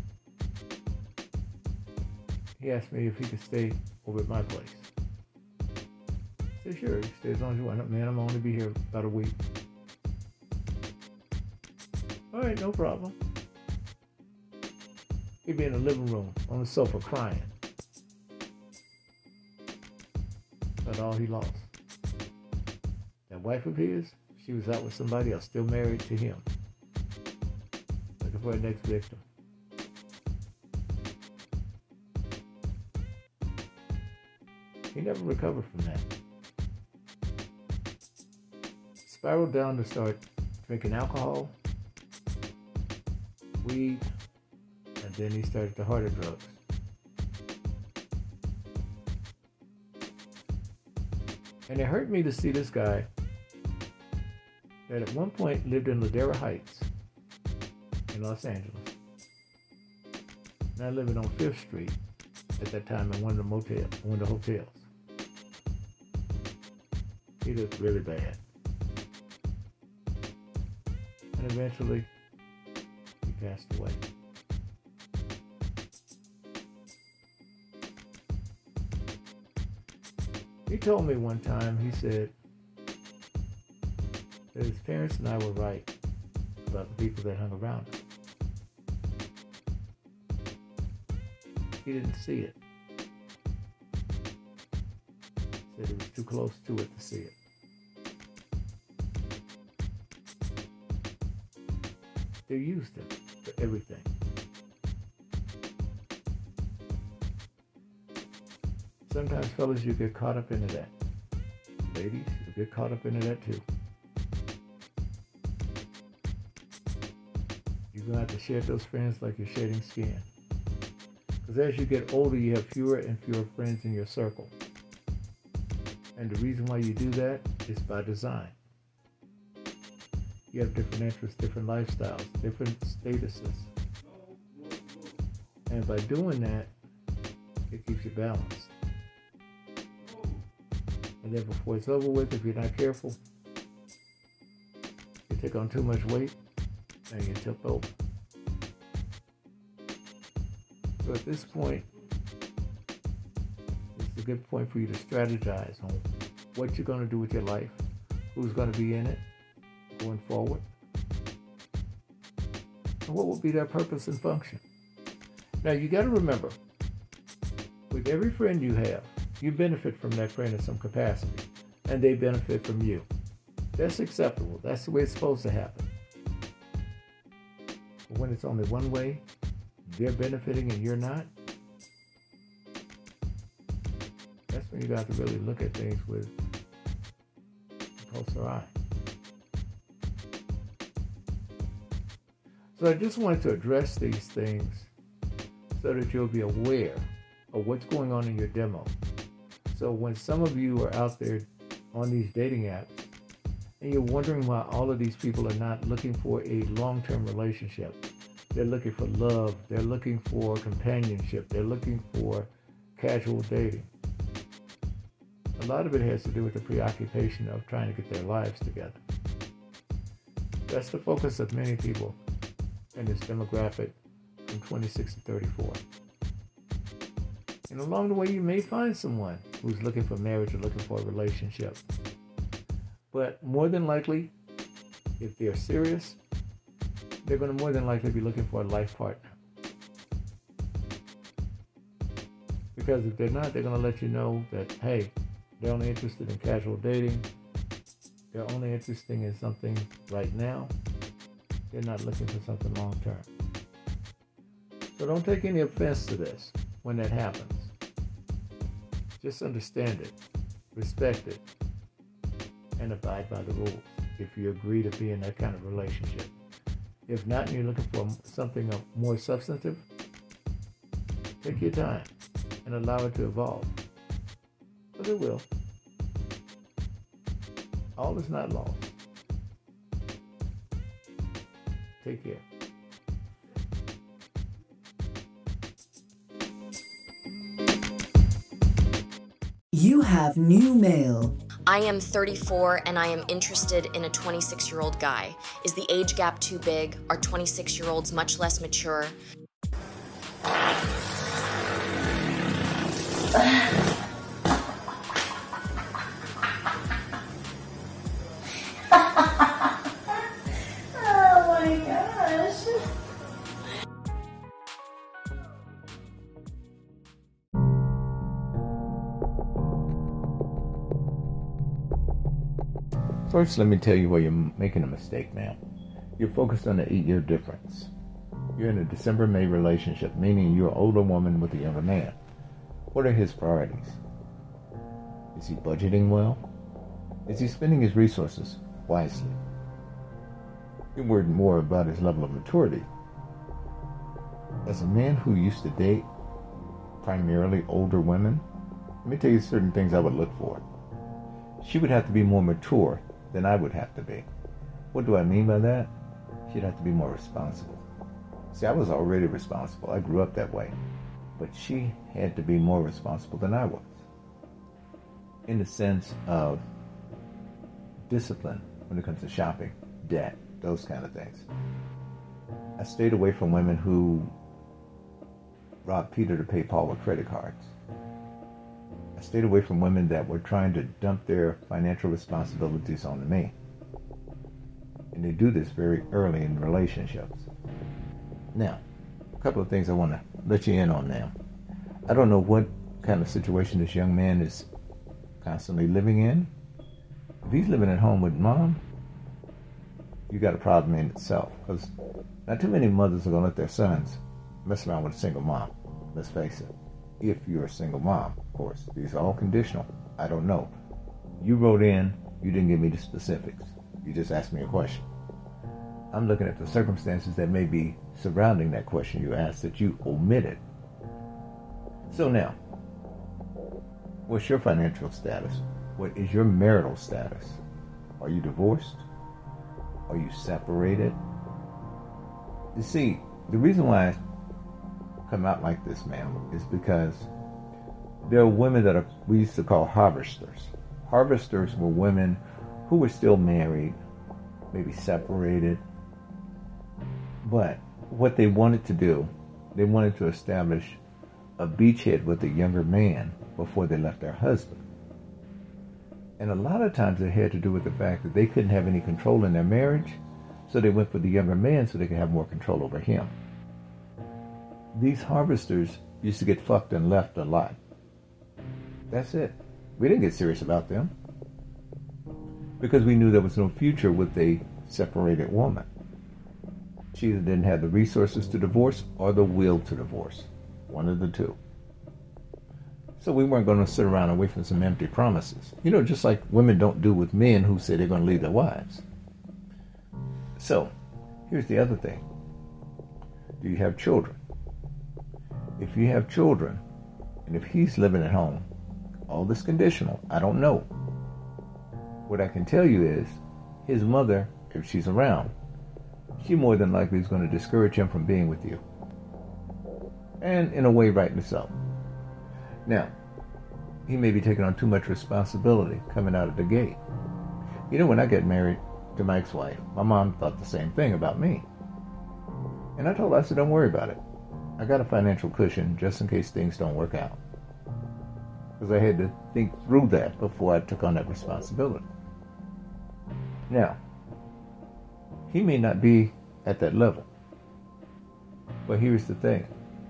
He asked me if he could stay over at my place. I said, sure, you can stay as long as you want. Man, I'm only be here about a week. All right, no problem. He'd be in the living room on the sofa crying. That's all he lost. That wife of his, she was out with somebody else, still married to him. Looking for her next victim. He never recovered from that. Spiraled down to start drinking alcohol, weed, and then he started the harder drugs. And it hurt me to see this guy that at one point lived in Ladera Heights in Los Angeles, now living on 5th Street at that time in one of the hotels. He looked really bad. And eventually, he passed away. He told me one time, he said that his parents and I were right about the people that hung around him. He didn't see it. He said he was too close to it to see it. They used him for everything. Sometimes, fellas, you get caught up into that. Ladies, you get caught up into that too. You're going to have to shed those friends like you're shedding skin. Because as you get older, you have fewer and fewer friends in your circle. And the reason why you do that is by design. You have different interests, different lifestyles, different statuses. And by doing that, it keeps you balanced. And then before it's over with, if you're not careful, you take on too much weight and you tip over. So at this point, it's a good point for you to strategize on what you're going to do with your life, who's going to be in it going forward, and what will be their purpose and function. Now, you got to remember, with every friend you have, you benefit from that friend in some capacity, and they benefit from you. That's acceptable. That's the way it's supposed to happen. But when it's only one way, they're benefiting and you're not, that's when you got to really look at things with a closer eye. So I just wanted to address these things so that you'll be aware of what's going on in your demo. So when some of you are out there on these dating apps and you're wondering why all of these people are not looking for a long-term relationship, they're looking for love, they're looking for companionship, they're looking for casual dating. A lot of it has to do with the preoccupation of trying to get their lives together. That's the focus of many people in this demographic from 26 to 34. And along the way, you may find someone who's looking for marriage or looking for a relationship. But more than likely, if they're serious, they're going to more than likely be looking for a life partner. Because if they're not, they're going to let you know that, hey, they're only interested in casual dating. They're only interested in something right now. They're not looking for something long term. So don't take any offense to this when that happens. Just understand it, respect it, and abide by the rules if you agree to be in that kind of relationship. If not, and you're looking for something more substantive, take your time and allow it to evolve. Because it will. All is not lost. Take care. You have new mail. I am 34 and I am interested in a 26-year-old guy. Is the age gap too big? Are 26-year-olds much less mature? Oh my gosh. First, let me tell you where you're making a mistake, ma'am. You're focused on the 8-year difference. You're in a December-May relationship, meaning you're an older woman with a younger man. What are his priorities? Is he budgeting well? Is he spending his resources wisely? You're worried more about his level of maturity. As a man who used to date primarily older women, let me tell you certain things I would look for. She would have to be more mature than I would have to be. What do I mean by that? She'd have to be more responsible. See, I was already responsible. I grew up that way. But she had to be more responsible than I was. In the sense of discipline when it comes to shopping, debt, those kind of things. I stayed away from women who robbed Peter to pay Paul with credit cards. I stayed away from women that were trying to dump their financial responsibilities onto me. And they do this very early in relationships. Now, a couple of things I want to let you in on now. I don't know what kind of situation this young man is constantly living in. If he's living at home with mom, you got a problem in itself. Because not too many mothers are going to let their sons mess around with a single mom. Let's face it. If you're a single mom, of course. These are all conditional. I don't know. You wrote in, you didn't give me the specifics. You just asked me a question. I'm looking at the circumstances that may be surrounding that question you asked that you omitted. So now, what's your financial status? What is your marital status? Are you divorced? Are you separated? You see, the reason why I come out like this, ma'am, is because there are women that we used to call harvesters. Harvesters were women who were still married, maybe separated, but what they wanted to do, they wanted to establish a beachhead with a younger man before they left their husband. And a lot of times it had to do with the fact that they couldn't have any control in their marriage, so they went for the younger man so they could have more control over him. These harvesters used to get fucked and left a lot. That's it. We didn't get serious about them because we knew there was no future with a separated woman. She either didn't have the resources to divorce or the will to divorce. One of the two. So we weren't going to sit around and wait for some empty promises. You know, just like women don't do with men who say they're going to leave their wives. So, here's the other thing. Do you have children? If you have children, and if he's living at home, all this conditional, I don't know. What I can tell you is, his mother, if she's around, she more than likely is going to discourage him from being with you. And in a way, rightly so. Now, he may be taking on too much responsibility coming out of the gate. You know, when I got married to my ex-wife, my mom thought the same thing about me. And I told her, I said, don't worry about it. I got a financial cushion just in case things don't work out. Because I had to think through that before I took on that responsibility. Now, he may not be at that level. But here's the thing.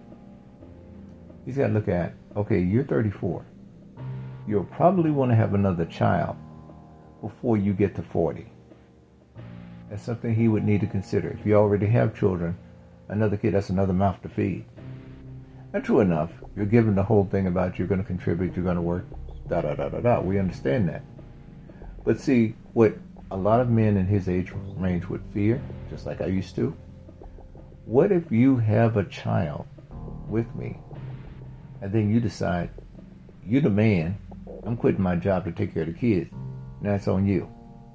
He's got to look at, okay, you're 34. You'll probably want to have another child before you get to 40. That's something he would need to consider. If you already have children, another kid, that's another mouth to feed. And true enough, you're given the whole thing about you're going to contribute, you're going to work, da-da-da-da-da. We understand that. But see, what a lot of men in his age range would fear, just like I used to, what if you have a child with me, and then you decide, you're the man, I'm quitting my job to take care of the kids, now it's on you.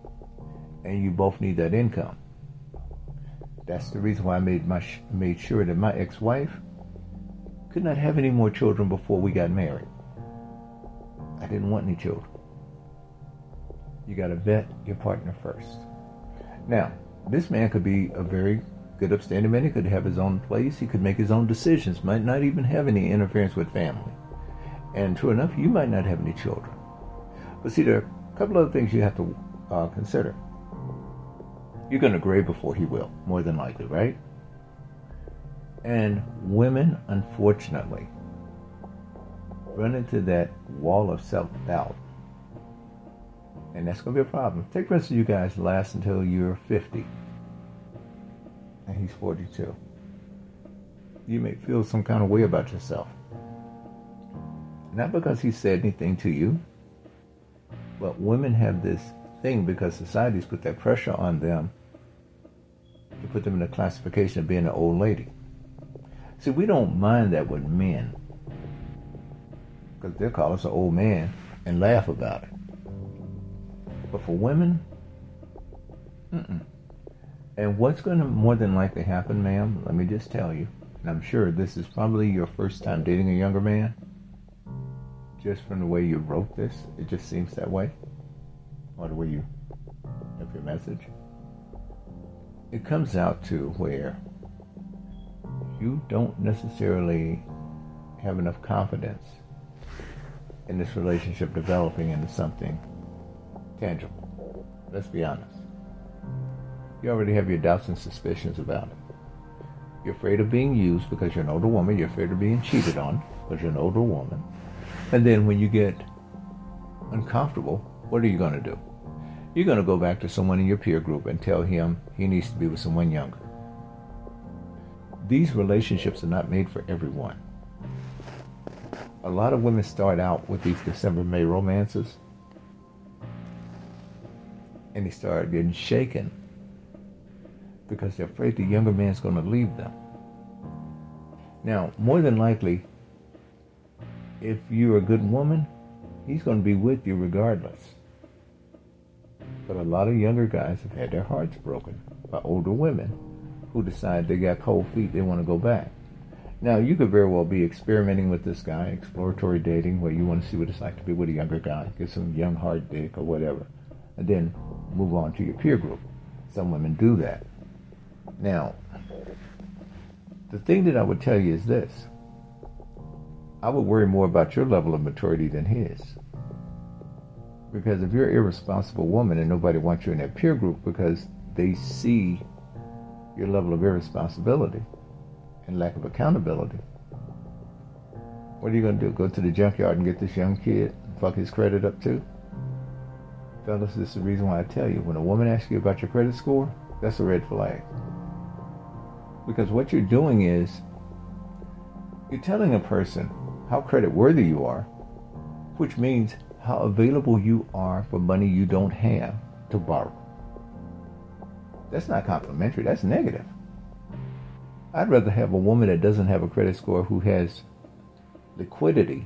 and you both need that income. That's the reason why I made sure that my ex-wife could not have any more children before we got married. I didn't want any children. You got to vet your partner first. Now, this man could be a very good upstanding man. He could have his own place. He could make his own decisions. Might not even have any interference with family. And true enough, you might not have any children. But see, there are a couple other things you have to consider. You're going to grade before he will, more than likely, right? And women, unfortunately, run into that wall of self-doubt. And that's going to be a problem. Take, for instance, you guys last until you're 50. And he's 42. You may feel some kind of way about yourself. Not because he said anything to you, but women have this thing because society's put that pressure on them to put them in a classification of being an old lady. See, we don't mind that with men because they'll call us an old man and laugh about it. But for women, And what's going to more than likely happen, ma'am, let me just tell you, and I'm sure this is probably your first time dating a younger man. Just from the way you wrote this, it just seems that way. Or the way you have your message. It comes out to where you don't necessarily have enough confidence in this relationship developing into something tangible. Let's be honest. You already have your doubts and suspicions about it. You're afraid of being used because you're an older woman. You're afraid of being cheated on because you're an older woman. And then when you get uncomfortable, what are you going to do? You're going to go back to someone in your peer group and tell him he needs to be with someone younger. These relationships are not made for everyone. A lot of women start out with these December-May romances, and they start getting shaken because they're afraid the younger man's going to leave them. Now, more than likely, if you're a good woman, he's going to be with you regardless. But a lot of younger guys have had their hearts broken by older women who decide they got cold feet, they want to go back. Now, you could very well be experimenting with this guy, exploratory dating, where you want to see what it's like to be with a younger guy, get some young hard dick or whatever, and then move on to your peer group. Some women do that. Now, the thing that I would tell you is this. I would worry more about your level of maturity than his. Because if you're an irresponsible woman and nobody wants you in that peer group because they see your level of irresponsibility and lack of accountability, what are you going to do? Go to the junkyard and get this young kid and fuck his credit up too? Fellas, this is the reason why I tell you, when a woman asks you about your credit score, that's a red flag. Because what you're doing is, you're telling a person how credit worthy you are, which means how available you are for money you don't have to borrow. That's not complimentary, that's negative. I'd rather have a woman that doesn't have a credit score who has liquidity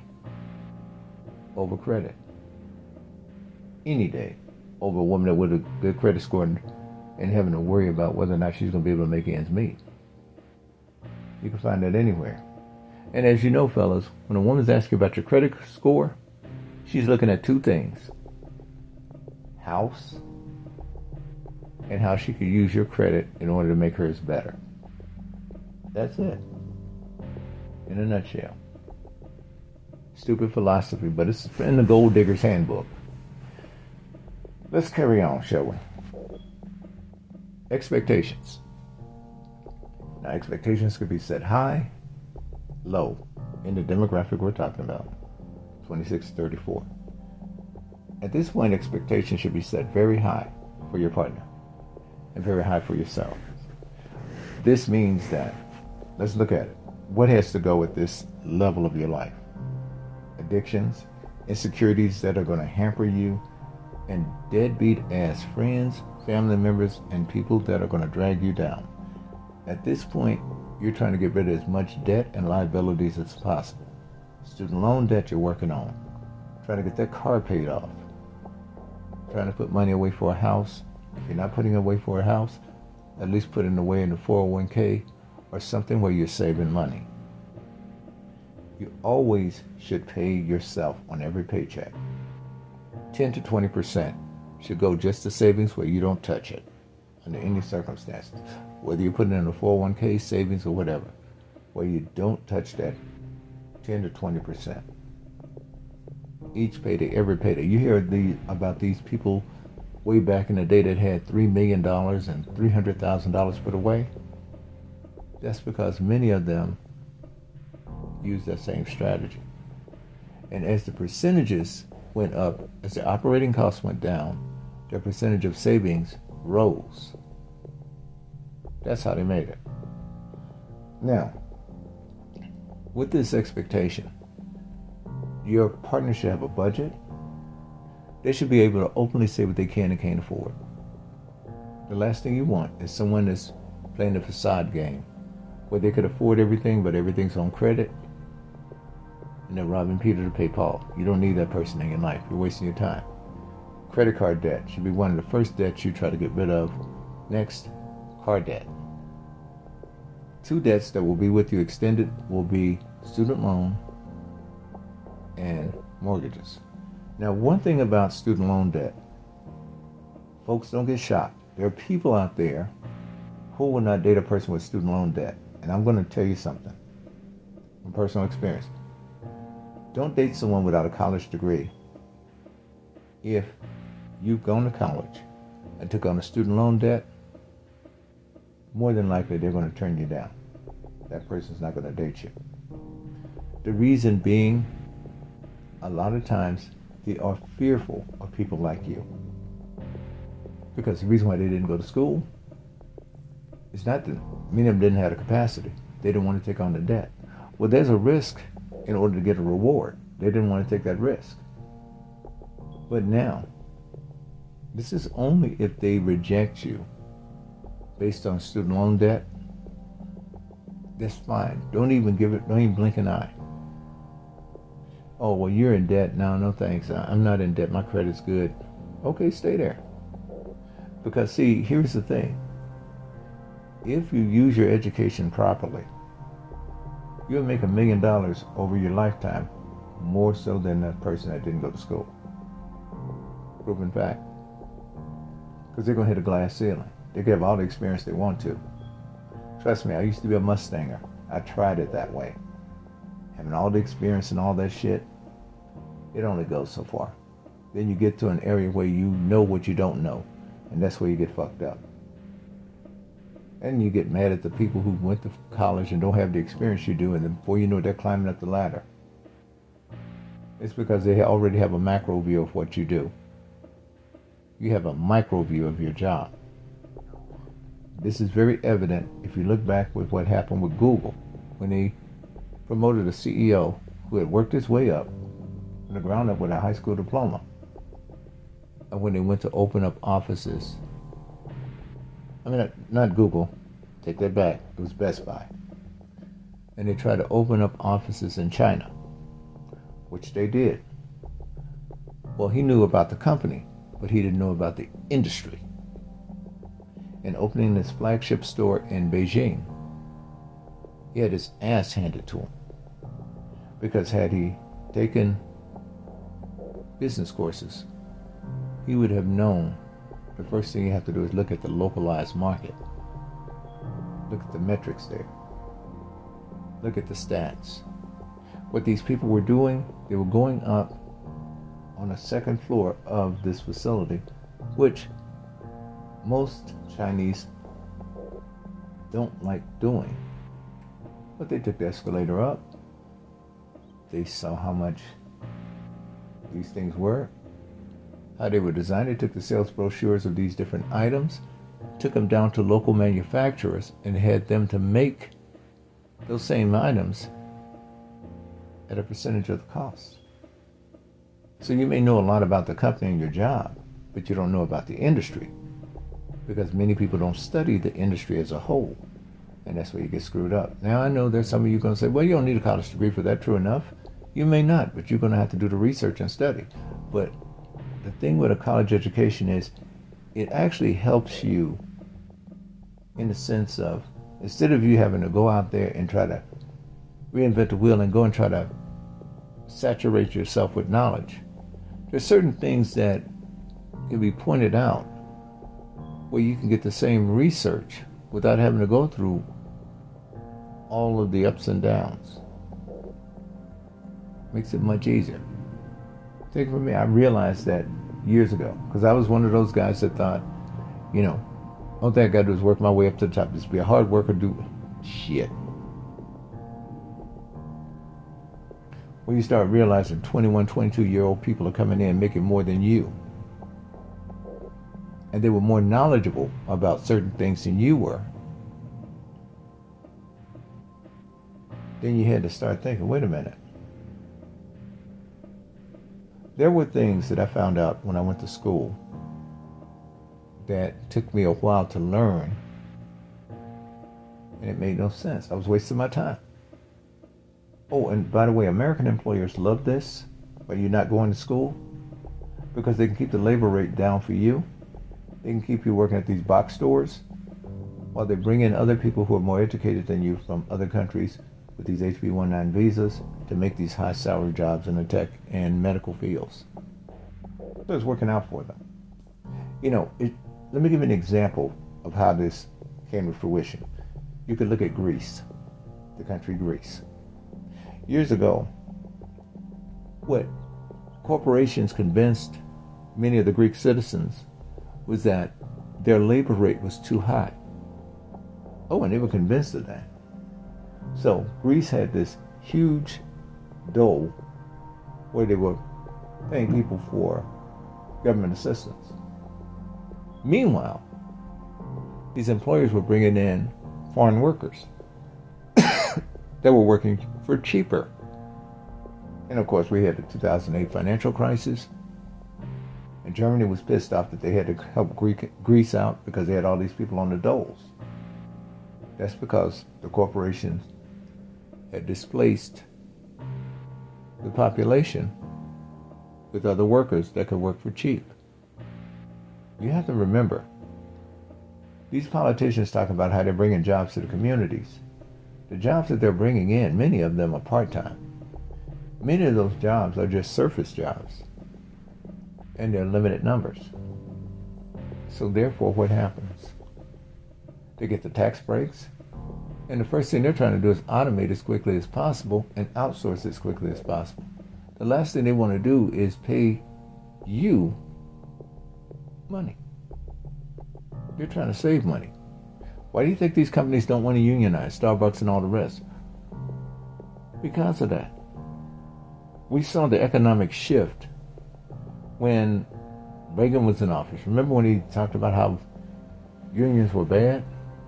over credit any day over a woman that with a good credit score and having to worry about whether or not she's going to be able to make ends meet. You can find that anywhere. And as you know, fellas, when a woman's asking about your credit score, she's looking at two things. House, and how she could use your credit in order to make hers better. That's it. In a nutshell. Stupid philosophy, but it's in the Gold Digger's Handbook. Let's carry on, shall we? Expectations. Now, expectations could be set high, low, in the demographic we're talking about, 26 to 34. At this point, expectations should be set very high for your partner and very high for yourself. This means that, let's look at it. What has to go with this level of your life? Addictions, insecurities that are going to hamper you, and deadbeat ass friends, family members, and people that are going to drag you down. At this point, you're trying to get rid of as much debt and liabilities as possible. Student loan debt you're working on. Trying to get that car paid off. Trying to put money away for a house If you're not putting away for a house, at least put it away in the 401k or something where you're saving money. You always should pay yourself on every paycheck. 10 to 20% should go just to savings where you don't touch it under any circumstances. Whether you put it in a 401k, savings, or whatever, where you don't touch that 10 to 20%. Each payday, every payday. You hear about these people way back in the day that had $3 million and $300,000 put away. That's because many of them use that same strategy. And as the percentages went up, as the operating costs went down, their percentage of savings rose. That's how they made it. Now, with this expectation, your partner should have a budget. They should be able to openly say what they can and can't afford. The last thing you want is someone that's playing the facade game, where they could afford everything, but everything's on credit, and they're robbing Peter to pay Paul. You don't need that person in your life. You're wasting your time. Credit card debt should be one of the first debts you try to get rid of. Next, car debt. 2 debts that will be with you extended will be student loan and mortgages. Now, one thing about student loan debt, folks, don't get shocked. There are people out there who will not date a person with student loan debt. And I'm going to tell you something from personal experience. Don't date someone without a college degree. If you've gone to college and took on a student loan debt, more than likely they're going to turn you down. That person's not going to date you. The reason being, a lot of times they are fearful of people like you. Because the reason why they didn't go to school is not that many of them didn't have the capacity. They didn't want to take on the debt. Well, there's a risk in order to get a reward. They didn't want to take that risk. But now, this is only if they reject you based on student loan debt. That's fine. Don't even blink an eye. Oh, well, you're in debt. No thanks. I'm not in debt. My credit's good. Okay, stay there. Because see, here's the thing. If you use your education properly, you'll make $1 million over your lifetime, more so than that person that didn't go to school. Proven fact. Because they're going to hit a glass ceiling. They can have all the experience they want to. Trust me, I used to be a Mustanger. I tried it that way. Having all the experience and all that shit, it only goes so far. Then you get to an area where you know what you don't know, and that's where you get fucked up. And you get mad at the people who went to college and don't have the experience you do, and then before you know it, they're climbing up the ladder. It's because they already have a macro view of what you do. You have a micro view of your job. This is very evident if you look back with what happened with Google when they promoted a CEO who had worked his way up from the ground up with a high school diploma. And when they went to open up offices, not Google, take that back, it was Best Buy. And they tried to open up offices in China, which they did. Well, he knew about the company, but he didn't know about the industry. And opening this flagship store in Beijing, he had his ass handed to him. Because had he taken business courses, he would have known the first thing you have to do is look at the localized market. Look at the metrics there. Look at the stats. What these people were doing, they were going up on the second floor of this facility, which most Chinese don't like doing. But they took the escalator up. They saw how much these things were, how they were designed. They took the sales brochures of these different items, took them down to local manufacturers, and had them to make those same items at a percentage of the cost. So you may know a lot about the company and your job, but you don't know about the industry, because many people don't study the industry as a whole, and that's where you get screwed up. Now, I know there's some of you going to say, well, you don't need a college degree for that. True enough. You may not, but you're going to have to do the research and study. But the thing with a college education is it actually helps you in the sense of, instead of you having to go out there and try to reinvent the wheel and go and try to saturate yourself with knowledge, there's certain things that can be pointed out where you can get the same research without having to go through all of the ups and downs. Makes it much easier. Take it from me, I realized that years ago, because I was one of those guys that thought, all thing I got to do is work my way up to the top. Just be a hard worker, do shit. When you start realizing 21, 22-year-old people are coming in making more than you, and they were more knowledgeable about certain things than you were, then you had to start thinking, wait a minute. There were things that I found out when I went to school that took me a while to learn, and it made no sense. I was wasting my time. Oh, and by the way, American employers love this, but you're not going to school, because they can keep the labor rate down for you. They can keep you working at these box stores while they bring in other people who are more educated than you from other countries with these HB-19 visas to make these high salary jobs in the tech and medical fields. So it's working out for them. Let me give you an example of how this came to fruition. You could look at Greece, the country Greece. Years ago, what corporations convinced many of the Greek citizens was that their labor rate was too high. Oh, and they were convinced of that. So Greece had this huge dole where they were paying people for government assistance. Meanwhile, these employers were bringing in foreign workers that were working for cheaper. And of course, we had the 2008 financial crisis, and Germany was pissed off that they had to help Greece out because they had all these people on the doles. That's because the corporations had displaced the population with other workers that could work for cheap. You have to remember, these politicians talk about how they're bringing jobs to the communities. The jobs that they're bringing in, many of them are part-time. Many of those jobs are just surface jobs, and they're limited numbers. So therefore, what happens? They get the tax breaks, and the first thing they're trying to do is automate as quickly as possible and outsource as quickly as possible. The last thing they want to do is pay you money. They're trying to save money. Why do you think these companies don't want to unionize, Starbucks and all the rest? Because of that. We saw the economic shift when Reagan was in office. Remember when he talked about how unions were bad?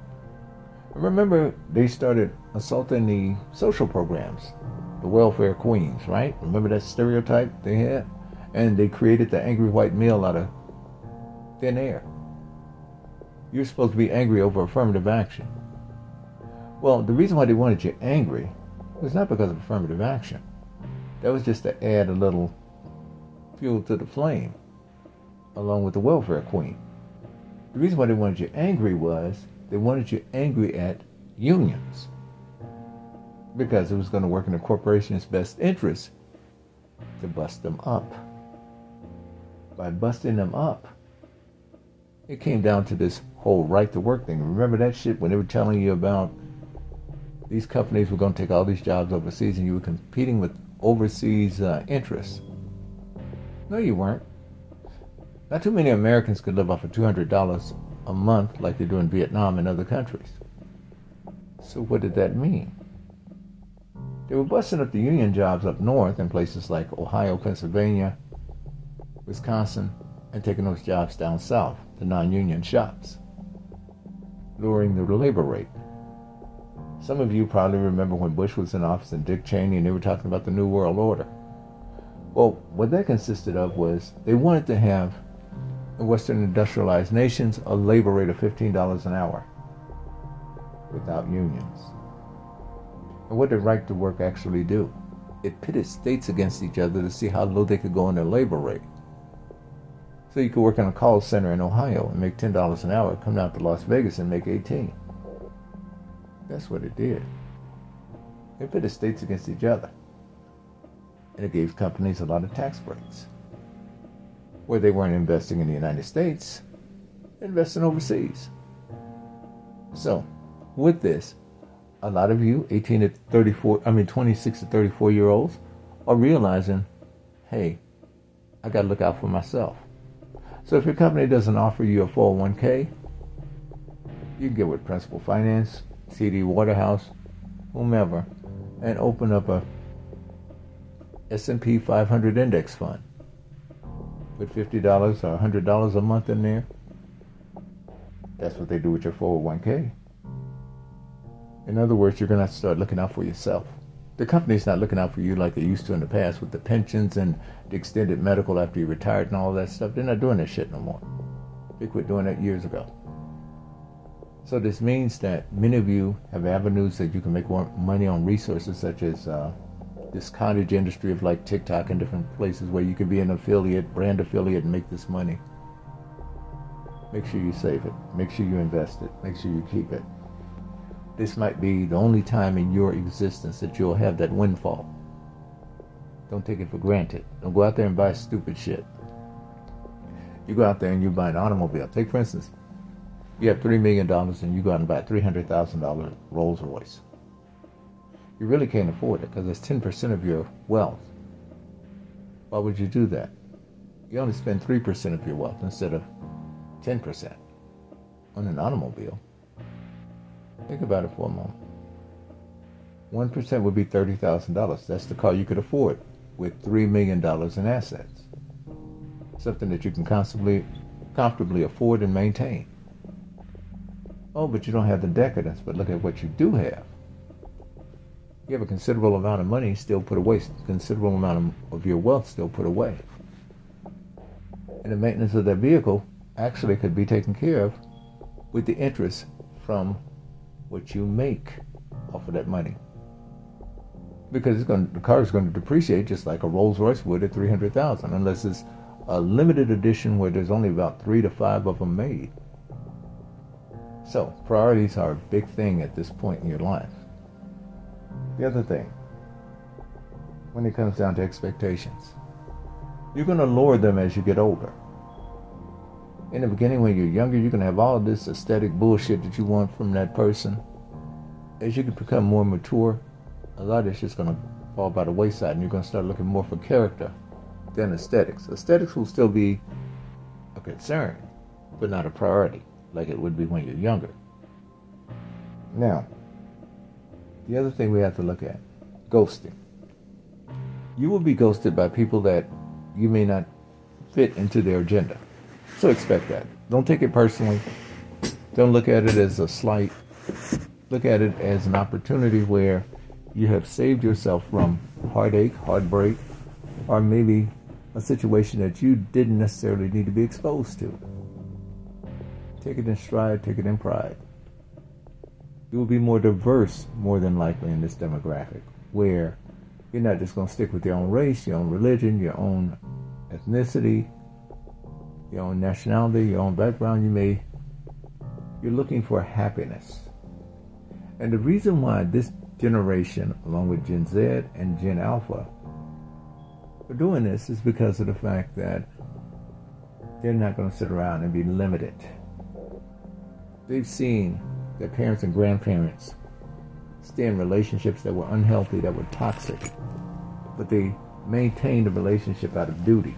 Remember they started assaulting the social programs, the welfare queens, right? Remember that stereotype they had? And they created the angry white male out of thin air. You're supposed to be angry over affirmative action. Well, the reason why they wanted you angry was not because of affirmative action. That was just to add a little fuel to the flame, along with the welfare queen. The reason why they wanted you angry was they wanted you angry at unions, because it was going to work in the corporation's best interest to bust them up. By busting them up, it came down to this whole right to work thing. Remember that shit when they were telling you about these companies were going to take all these jobs overseas and you were competing with overseas interests? No, you weren't. Not too many Americans could live off of $200 a month like they do in Vietnam and other countries. So what did that mean? They were busting up the union jobs up north in places like Ohio, Pennsylvania, Wisconsin, and taking those jobs down south, the non-union shops, lowering the labor rate. Some of you probably remember when Bush was in office and Dick Cheney, and they were talking about the New World Order. Well, what that consisted of was they wanted to have, in Western industrialized nations, a labor rate of $15 an hour without unions. And what did right to work actually do? It pitted states against each other to see how low they could go in their labor rate. So you could work in a call center in Ohio and make $10 an hour, come out to Las Vegas and make 18. That's what it did. It pitted states against each other. And it gave companies a lot of tax breaks. Where they weren't investing in the United States, investing overseas. So, with this, a lot of you 26 to 34 year olds are realizing, hey, I got to look out for myself. So if your company doesn't offer you a 401k, you can get with Principal Finance, CD Waterhouse, whomever, and open up a S&P 500 index fund with $50 or $100 a month in there. That's what they do with your 401k. In other words, you're going to have to start looking out for yourself. The company's not looking out for you like they used to in the past with the pensions and the extended medical after you retired and all that stuff. They're not doing that shit no more. They quit doing that years ago. So this means that many of you have avenues that you can make more money on resources such as this cottage industry of like TikTok and different places where you can be an affiliate, brand affiliate, and make this money. Make sure you save it. Make sure you invest it. Make sure you keep it. This might be the only time in your existence that you'll have that windfall. Don't take it for granted. Don't go out there and buy stupid shit. You go out there and you buy an automobile. Take, for instance, you have $3 million and you go out and buy a $300,000 Rolls Royce. You really can't afford it because it's 10% of your wealth. Why would you do that? You only spend 3% of your wealth instead of 10% on an automobile. Think about it for a moment. 1% would be $30,000. That's the car you could afford with $3 million in assets. Something that you can comfortably afford and maintain. Oh, but you don't have the decadence. But look at what you do have. You have a considerable amount of money still put away. Considerable amount of your wealth still put away. And the maintenance of that vehicle actually could be taken care of with the interest from what you make off of that money. Because the car is going to depreciate just like a Rolls Royce would at $300,000, unless it's a limited edition where there's only about 3 to 5 of them made. So priorities are a big thing at this point in your life. The other thing, when it comes down to expectations, you're going to lower them as you get older. In the beginning, when you're younger, you're going to have all this aesthetic bullshit that you want from that person. As you become more mature, a lot of it's just going to fall by the wayside, and you're going to start looking more for character than aesthetics. Aesthetics will still be a concern, but not a priority, like it would be when you're younger. Now, the other thing we have to look at, ghosting. You will be ghosted by people that you may not fit into their agenda. So expect that. Don't take it personally. Don't look at it as a slight. Look at it as an opportunity where you have saved yourself from heartache, heartbreak, or maybe a situation that you didn't necessarily need to be exposed to. Take it in stride, take it in pride. You will be more diverse, more than likely, in this demographic, where you're not just going to stick with your own race, your own religion, your own ethnicity, your own nationality, your own background. You're looking for happiness. And the reason why this generation, along with Gen Z and Gen Alpha, are doing this is because of the fact that they're not going to sit around and be limited. They've seen their parents and grandparents stay in relationships that were unhealthy, that were toxic, but they maintained a relationship out of duty.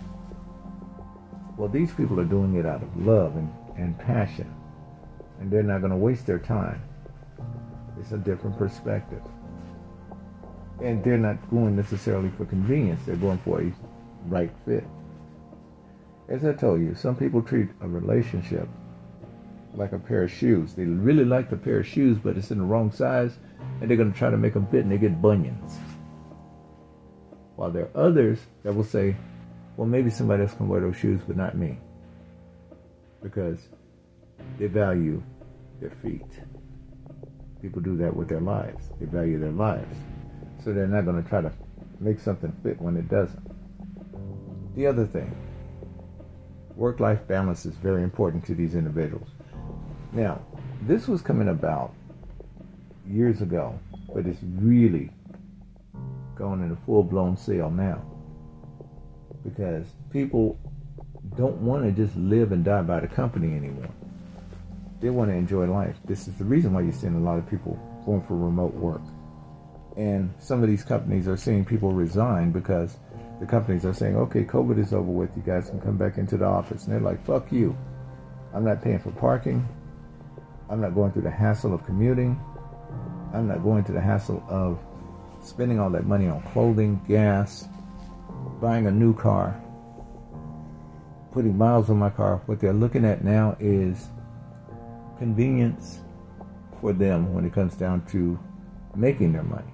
Well, these people are doing it out of love and passion, and they're not going to waste their time. It's a different perspective. And they're not going necessarily for convenience. They're going for a right fit. As I told you, some people treat a relationship like a pair of shoes. They really like the pair of shoes, but it's in the wrong size, and they're going to try to make them fit, and they get bunions. While there are others that will say, well, maybe somebody else can wear those shoes, but not me. Because they value their feet. People do that with their lives. They value their lives. So they're not going to try to make something fit when it doesn't. The other thing, Work-life balance is very important to these individuals. Now, this was coming about years ago, but it's really going into full-blown sale now, because people don't want to just live and die by the company anymore. They want to enjoy life. This is the reason why you're seeing a lot of people going for remote work. And some of these companies are seeing people resign because the companies are saying, okay, COVID is over with, you guys can come back into the office. And they're like, fuck you. I'm not paying for parking. I'm not going through the hassle of commuting. I'm not going through the hassle of spending all that money on clothing, gas, buying a new car, putting miles on my car. What they're looking at now is convenience for them when it comes down to making their money.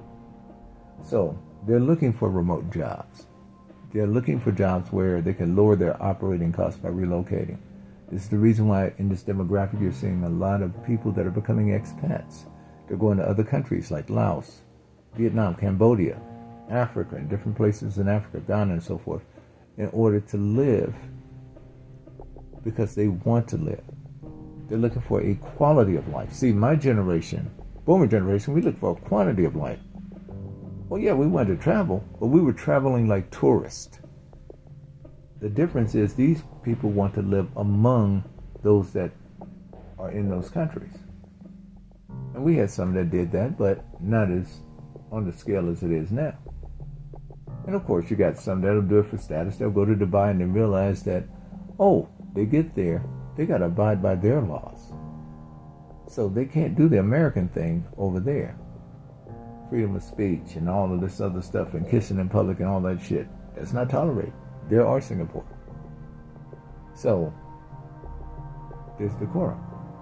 So they're looking for remote jobs. They're looking for jobs where they can lower their operating costs by relocating. This is the reason why in this demographic you're seeing a lot of people that are becoming expats. They're going to other countries like Laos, Vietnam, Cambodia, Africa, and different places in Africa, Ghana and so forth, in order to live because they want to live. They're looking for a quality of life. See, my generation, boomer generation, we look for a quantity of life. Well, yeah, we wanted to travel, but we were traveling like tourists. The difference is these people want to live among those that are in those countries. And we had some that did that, but not as on the scale as it is now. And of course, you got some that'll do it for status. They'll go to Dubai and then realize that, oh, they get there, they got to abide by their laws. So they can't do the American thing over there. Freedom of speech and all of this other stuff and kissing in public and all that shit. That's not tolerated. There are Singapore. So there's decorum.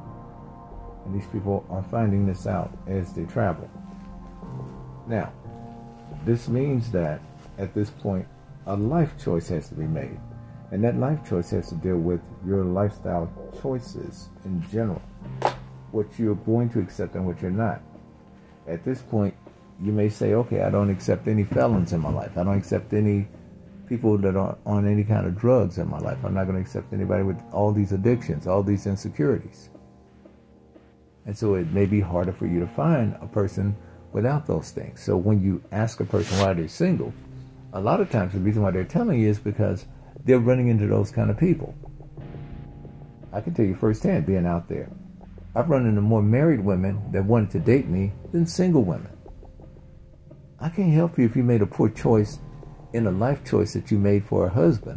And these people are finding this out as they travel. Now, this means that at this point, a life choice has to be made. And that life choice has to deal with your lifestyle choices in general. What you're going to accept and what you're not. At this point, you may say, okay, I don't accept any felons in my life. I don't accept any people that are on any kind of drugs in my life. I'm not going to accept anybody with all these addictions, all these insecurities. And so it may be harder for you to find a person without those things. So when you ask a person why they're single, a lot of times the reason why they're telling you is because they're running into those kind of people. I can tell you firsthand, being out there, I've run into more married women that wanted to date me than single women. I can't help you if you made a poor choice in a life choice that you made for a husband,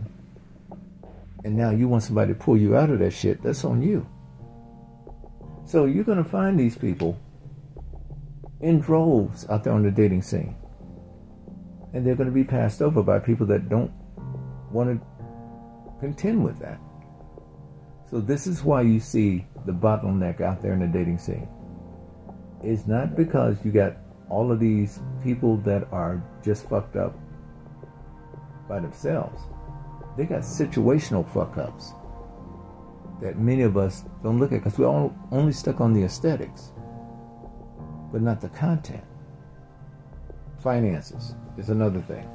and now you want somebody to pull you out of that shit. That's on you. So you're going to find these people in droves out there on the dating scene, and they're going to be passed over by people that don't want to contend with that. So this is why you see the bottleneck out there in the dating scene. It's not because you got all of these people that are just fucked up by themselves. They got situational fuck-ups that many of us don't look at because we're all only stuck on the aesthetics, but not the content. Finances is another thing.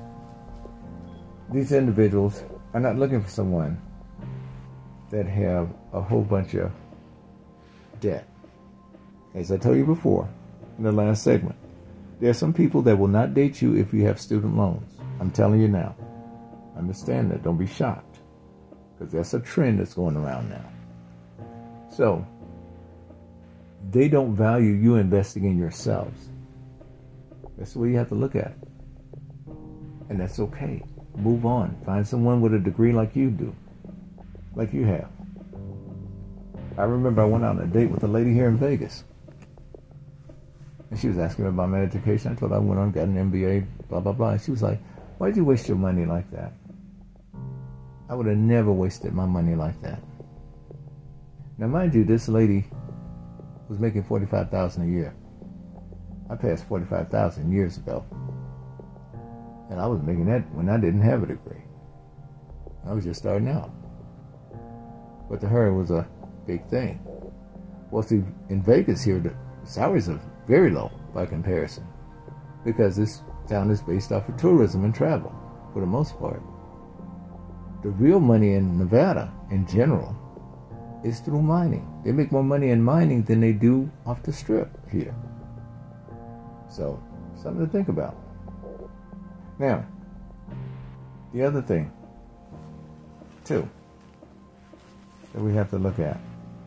These individuals are not looking for someone that have a whole bunch of debt. As I told you before in the last segment, there are some people that will not date you if you have student loans. I'm telling you now. Understand that. Don't be shocked. Because that's a trend that's going around now. So, they don't value you investing in yourselves. That's the way you have to look at it. And that's okay. Move on. Find someone with a degree like you do. Like you have. I remember I went out on a date with a lady here in Vegas. And she was asking me about my education. I told her I went on, got an MBA, blah, blah, blah. And she was like, why'd you waste your money like that? I would have never wasted my money like that. Now, mind you, this lady was making $45,000 a year. I passed $45,000 years ago. And I was making that when I didn't have a degree. I was just starting out. But to her, it was a big thing. Well, see, in Vegas here, the salaries are very low by comparison, because this town is based off of tourism and travel for the most part. the real money in Nevada in general is through mining. They make more money in mining than they do off the strip here. So, something to think about. Now, the other thing, too, that we have to look at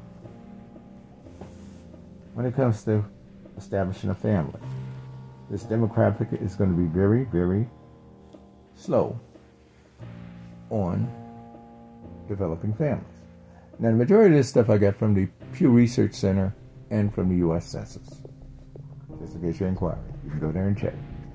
when it comes to establishing a family, this demographic is going to be very, very slow on developing families. Now, the majority of this stuff I got from the Pew Research Center and from the U.S. Census. Just in case you're inquiring, you can go there and check.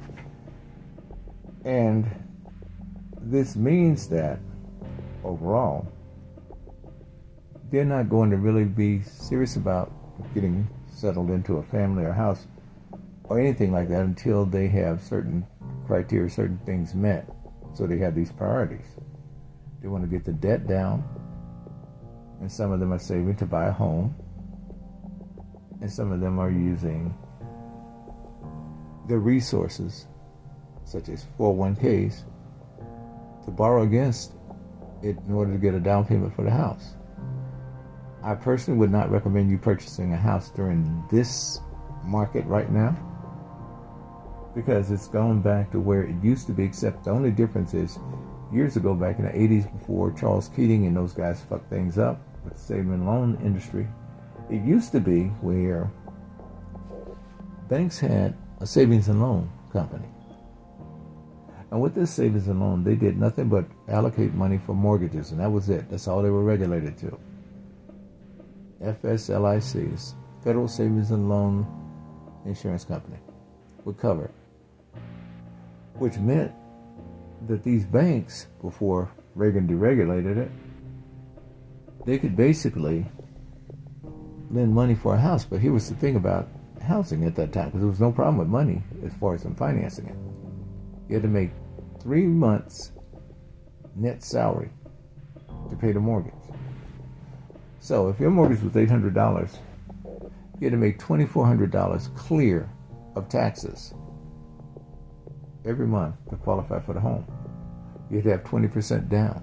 And this means that, overall, they're not going to really be serious about getting settled into a family or house or anything like that until they have certain criteria, certain things met. So they have these priorities. They want to get the debt down, and some of them are saving to buy a home, and some of them are using their resources, such as 401ks, to borrow against it in order to get a down payment for the house. I personally would not recommend you purchasing a house during this market right now, because it's gone back to where it used to be, except the only difference is years ago, back in the 80s, before Charles Keating and those guys fucked things up with the savings and loan industry, it used to be where banks had a savings and loan company. And with this savings and loan, they did nothing but allocate money for mortgages, and that was it. That's all they were regulated to. FSLICs, Federal Savings and Loan Insurance Company, would cover it. Which meant that these banks, before Reagan deregulated it, they could basically lend money for a house. But here was the thing about housing at that time, because there was no problem with money as far as them financing it. You had to make 3 months net salary to pay the mortgage. So if your mortgage was $800, you had to make $2,400 clear of taxes every month to qualify for the home. You had to have 20% down.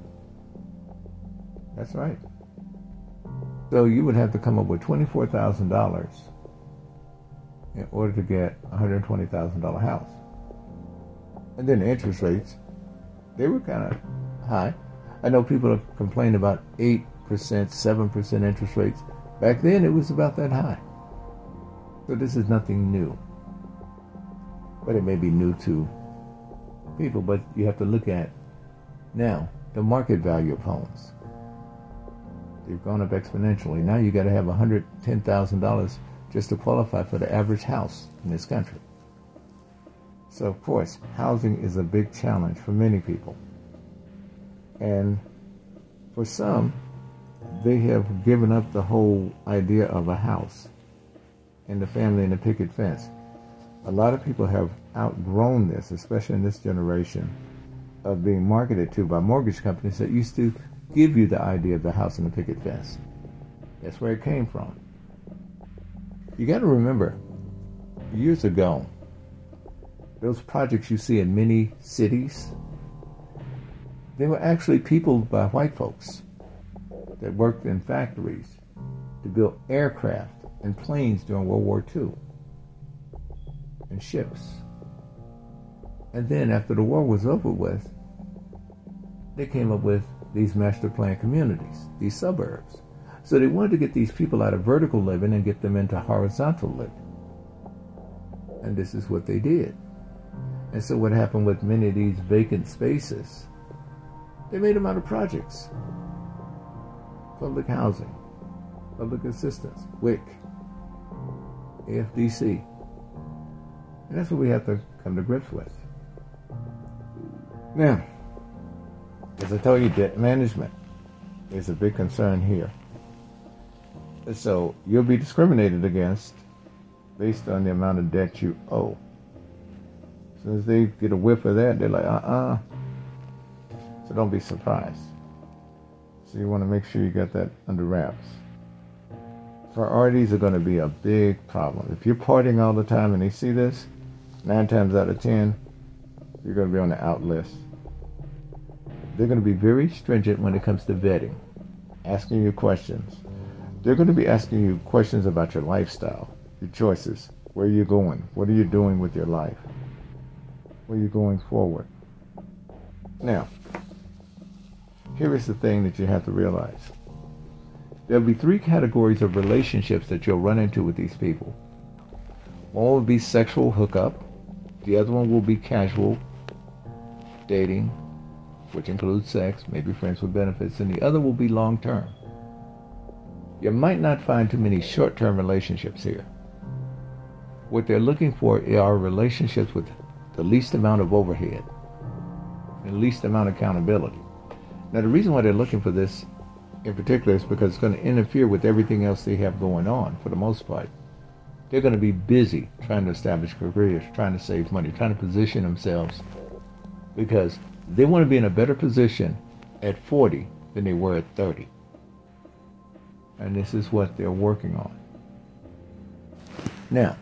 That's right. So you would have to come up with $24,000 in order to get a $120,000 house. And then the interest rates, they were kind of high. I know people have complained about 8%, 7% interest rates. Back then it was about that high. So this is nothing new. But it may be new to people, but you have to look at now the market value of homes. They've gone up exponentially. Now you got to have $110,000 just to qualify for the average house in this country. So of course, housing is a big challenge for many people. And for some, they have given up the whole idea of a house and the family and the picket fence. A lot of people have outgrown this, especially in this generation, of being marketed to by mortgage companies that used to give you the idea of the house and the picket fence. That's where it came from. You got to remember, years ago, those projects you see in many cities, they were actually peopled by white folks that worked in factories to build aircraft and planes during World War II and ships. And then after the war was over with, they came up with these master plan communities, these suburbs. So they wanted to get these people out of vertical living and get them into horizontal living. And this is what they did. And so what happened with many of these vacant spaces, they made them out of projects. Public housing, public assistance, WIC, AFDC. And that's what we have to come to grips with. Now, as I told you, debt management is a big concern here. So you'll be discriminated against based on the amount of debt you owe. As soon as they get a whiff of that, they're like, So don't be surprised. So you want to make sure you got that under wraps. Priorities are going to be a big problem. If you're partying all the time and they see this, 9 times out of 10, you're going to be on the out list. They're going to be very stringent when it comes to vetting, asking you questions. They're going to be asking you questions about your lifestyle, your choices, where you're going, what are you doing with your life, where you're going forward. Now, here is the thing that you have to realize. There'll be 3 categories of relationships that you'll run into with these people. One will be sexual hookup. The other one will be casual dating, which includes sex, maybe friends with benefits, and the other will be long-term. You might not find too many short-term relationships here. What they're looking for are relationships with the least amount of overhead, the least amount of accountability. Now, the reason why they're looking for this in particular is because it's going to interfere with everything else they have going on for the most part. They're going to be busy trying to establish careers, trying to save money, trying to position themselves, because they want to be in a better position at 40 than they were at 30. And this is what they're working on. Now,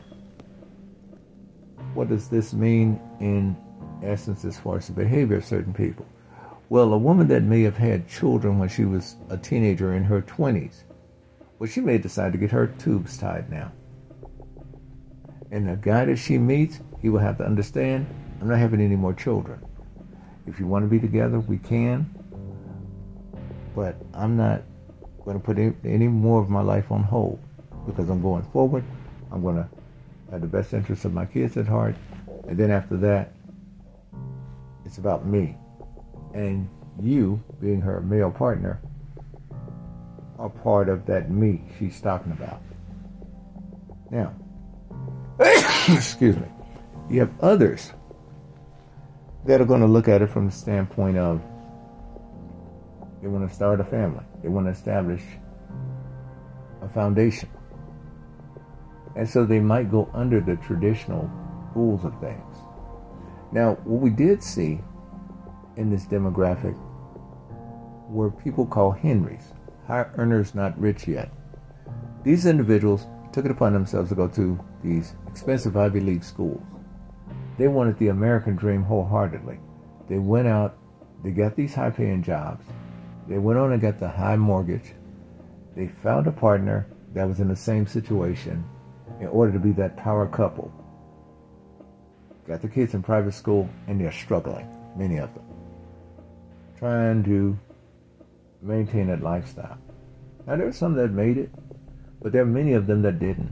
what does this mean in essence as far as the behavior of certain people? Well, a woman that may have had children when she was a teenager in her 20s, well, she may decide to get her tubes tied now. And the guy that she meets, he will have to understand, I'm not having any more children. If you want to be together, we can. But I'm not going to put any more of my life on hold, because I'm going forward. I'm going to have the best interests of my kids at heart. And then after that, it's about me. And you, being her male partner, are part of that me she's talking about. Now, excuse me, you have others that are going to look at it from the standpoint of they want to start a family. They want to establish a foundation. And so they might go under the traditional rules of things. Now, what we did see in this demographic were people called Henrys, high earners not rich yet. These individuals took it upon themselves to go to these expensive Ivy League schools. They wanted the American dream wholeheartedly. They went out, they got these high-paying jobs. They went on and got the high mortgage. They found a partner that was in the same situation in order to be that power couple. Got the kids in private school, and they're struggling, many of them, trying to maintain that lifestyle. Now, there are some that made it, but there are many of them that didn't.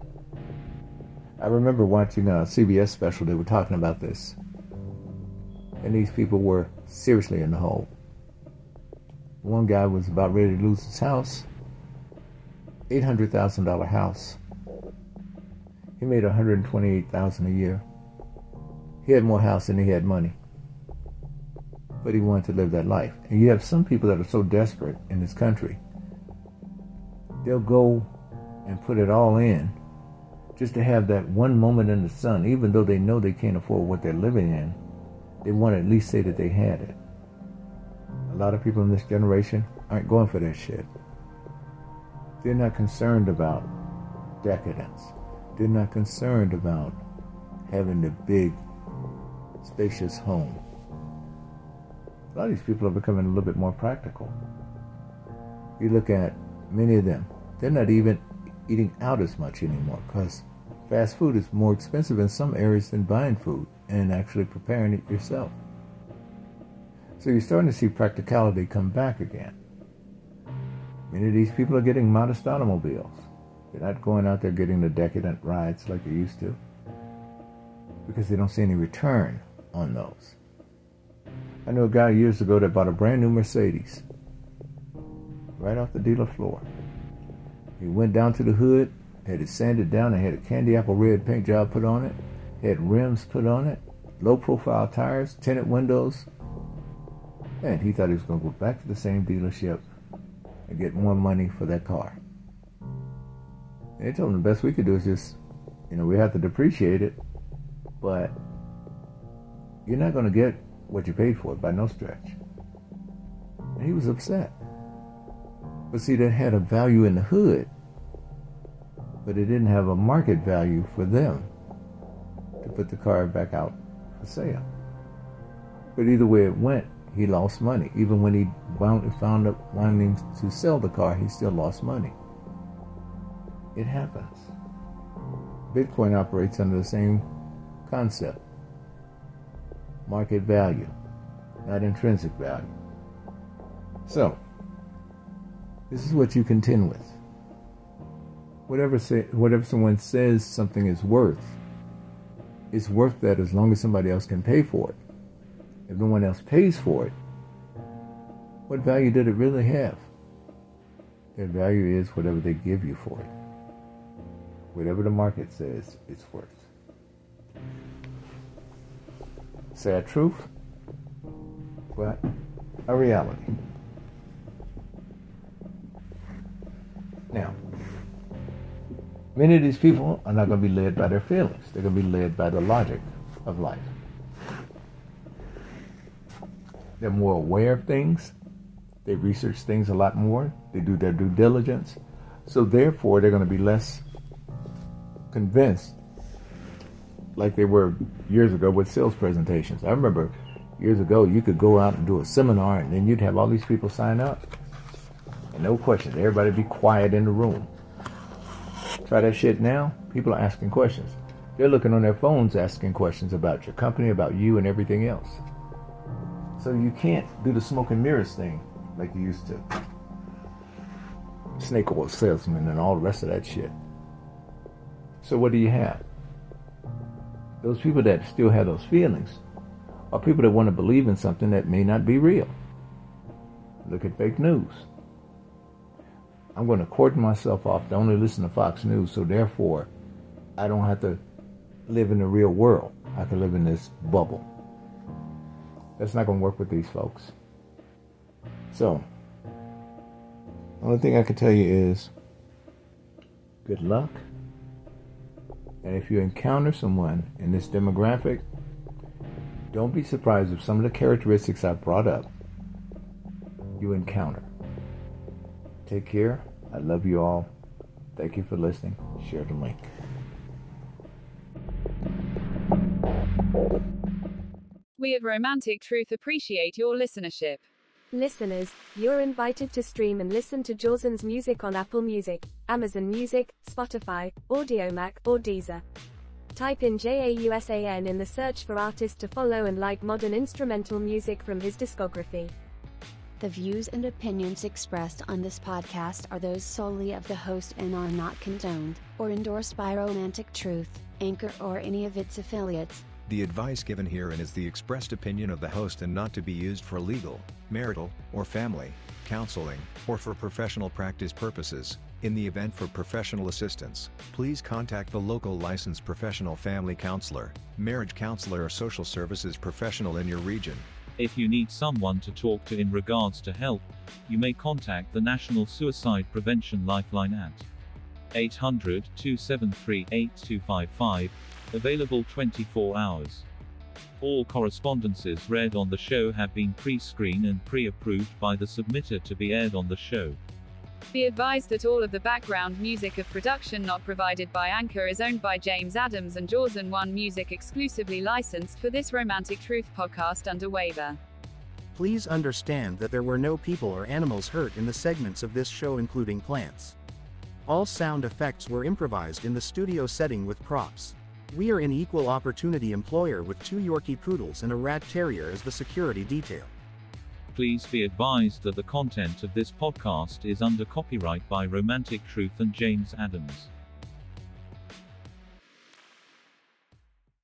I remember watching a CBS special. They were talking about this, and these people were seriously in the hole. One guy was about ready to lose his house, $800,000 house. He made $128,000 a year. He had more house than he had money, but he wanted to live that life. And you have some people that are so desperate in this country, they'll go and put it all in just to have that one moment in the sun. Even though they know they can't afford what they're living in, they want to at least say that they had it. A lot of people in this generation aren't going for that shit. They're not concerned about decadence. They're not concerned about having the big, spacious home. A lot of these people are becoming a little bit more practical. You look at many of them, they're not even eating out as much anymore, because fast food is more expensive in some areas than buying food and actually preparing it yourself. So you're starting to see practicality come back again. Many of these people are getting modest automobiles. They're not going out there getting the decadent rides like they used to, because they don't see any return on those. I knew a guy years ago that bought a brand new Mercedes right off the dealer floor. He went down to the hood, had it sanded down, and had a candy apple red paint job put on it, had rims put on it, low profile tires, tinted windows, and he thought he was going to go back to the same dealership and get more money for that car. And they told him the best we could do is just, we have to depreciate it, but you're not going to get what you paid for it by no stretch. And he was upset. But see, that had a value in the hood, but it didn't have a market value for them to put the car back out for sale. But either way it went, he lost money. Even when he found up wanting to sell the car, he still lost money. It happens. Bitcoin operates under the same concept. Market value, not intrinsic value. So, this is what you contend with. Whatever someone says something is worth, it's worth that as long as somebody else can pay for it. If no one else pays for it, what value did it really have? Their value is whatever they give you for it. Whatever the market says it's worth. Sad truth, but a reality. Now, many of these people are not going to be led by their feelings. They're going to be led by the logic of life. They're more aware of things. They research things a lot more. They do their due diligence. So therefore, they're going to be less convinced like they were years ago with sales presentations. I remember years ago, you could go out and do a seminar and then you'd have all these people sign up. And no questions. Everybody be quiet in the room. Try that shit now. People are asking questions. They're looking on their phones asking questions about your company, about you, and everything else. So you can't do the smoke and mirrors thing like you used to. Snake oil salesman and all the rest of that shit. So what do you have? Those people that still have those feelings are people that want to believe in something that may not be real. Look at fake news. I'm going to cordon myself off to only listen to Fox News, so therefore I don't have to live in the real world. I can live in this bubble. That's not going to work with these folks. So, the only thing I can tell you is good luck. And if you encounter someone in this demographic, don't be surprised if some of the characteristics I brought up you encounter. Take care. I love you all. Thank you for listening. Share the link. We at Romantic Truth appreciate your listenership. Listeners, you're invited to stream and listen to Jawson's music on Apple Music, Amazon Music, Spotify, Audiomack, or Deezer. Type in JAUSAN in the search for artist to follow and like modern instrumental music from his discography. The views and opinions expressed on this podcast are those solely of the host and are not condoned or endorsed by Romantic Truth, Anchor, or any of its affiliates. The advice given herein is the expressed opinion of the host and not to be used for legal, marital, or family counseling, or for professional practice purposes. In the event for professional assistance, please contact the local licensed professional family counselor, marriage counselor, or social services professional in your region. If you need someone to talk to in regards to help, you may contact the National Suicide Prevention Lifeline at 800-273-8255, available 24 hours. All correspondences read on the show have been pre-screened and pre-approved by the submitter to be aired on the show. Be advised that all of the background music of production not provided by Anchor is owned by James Adams and Jawson One Music, exclusively licensed for this Romantic Truth podcast under waiver. Please understand that there were no people or animals hurt in the segments of this show, including plants. All sound effects were improvised in the studio setting with props. We are an equal opportunity employer with 2 Yorkie Poodles and a Rat Terrier as the security detail. Please be advised that the content of this podcast is under copyright by Romantic Truth and James Adams.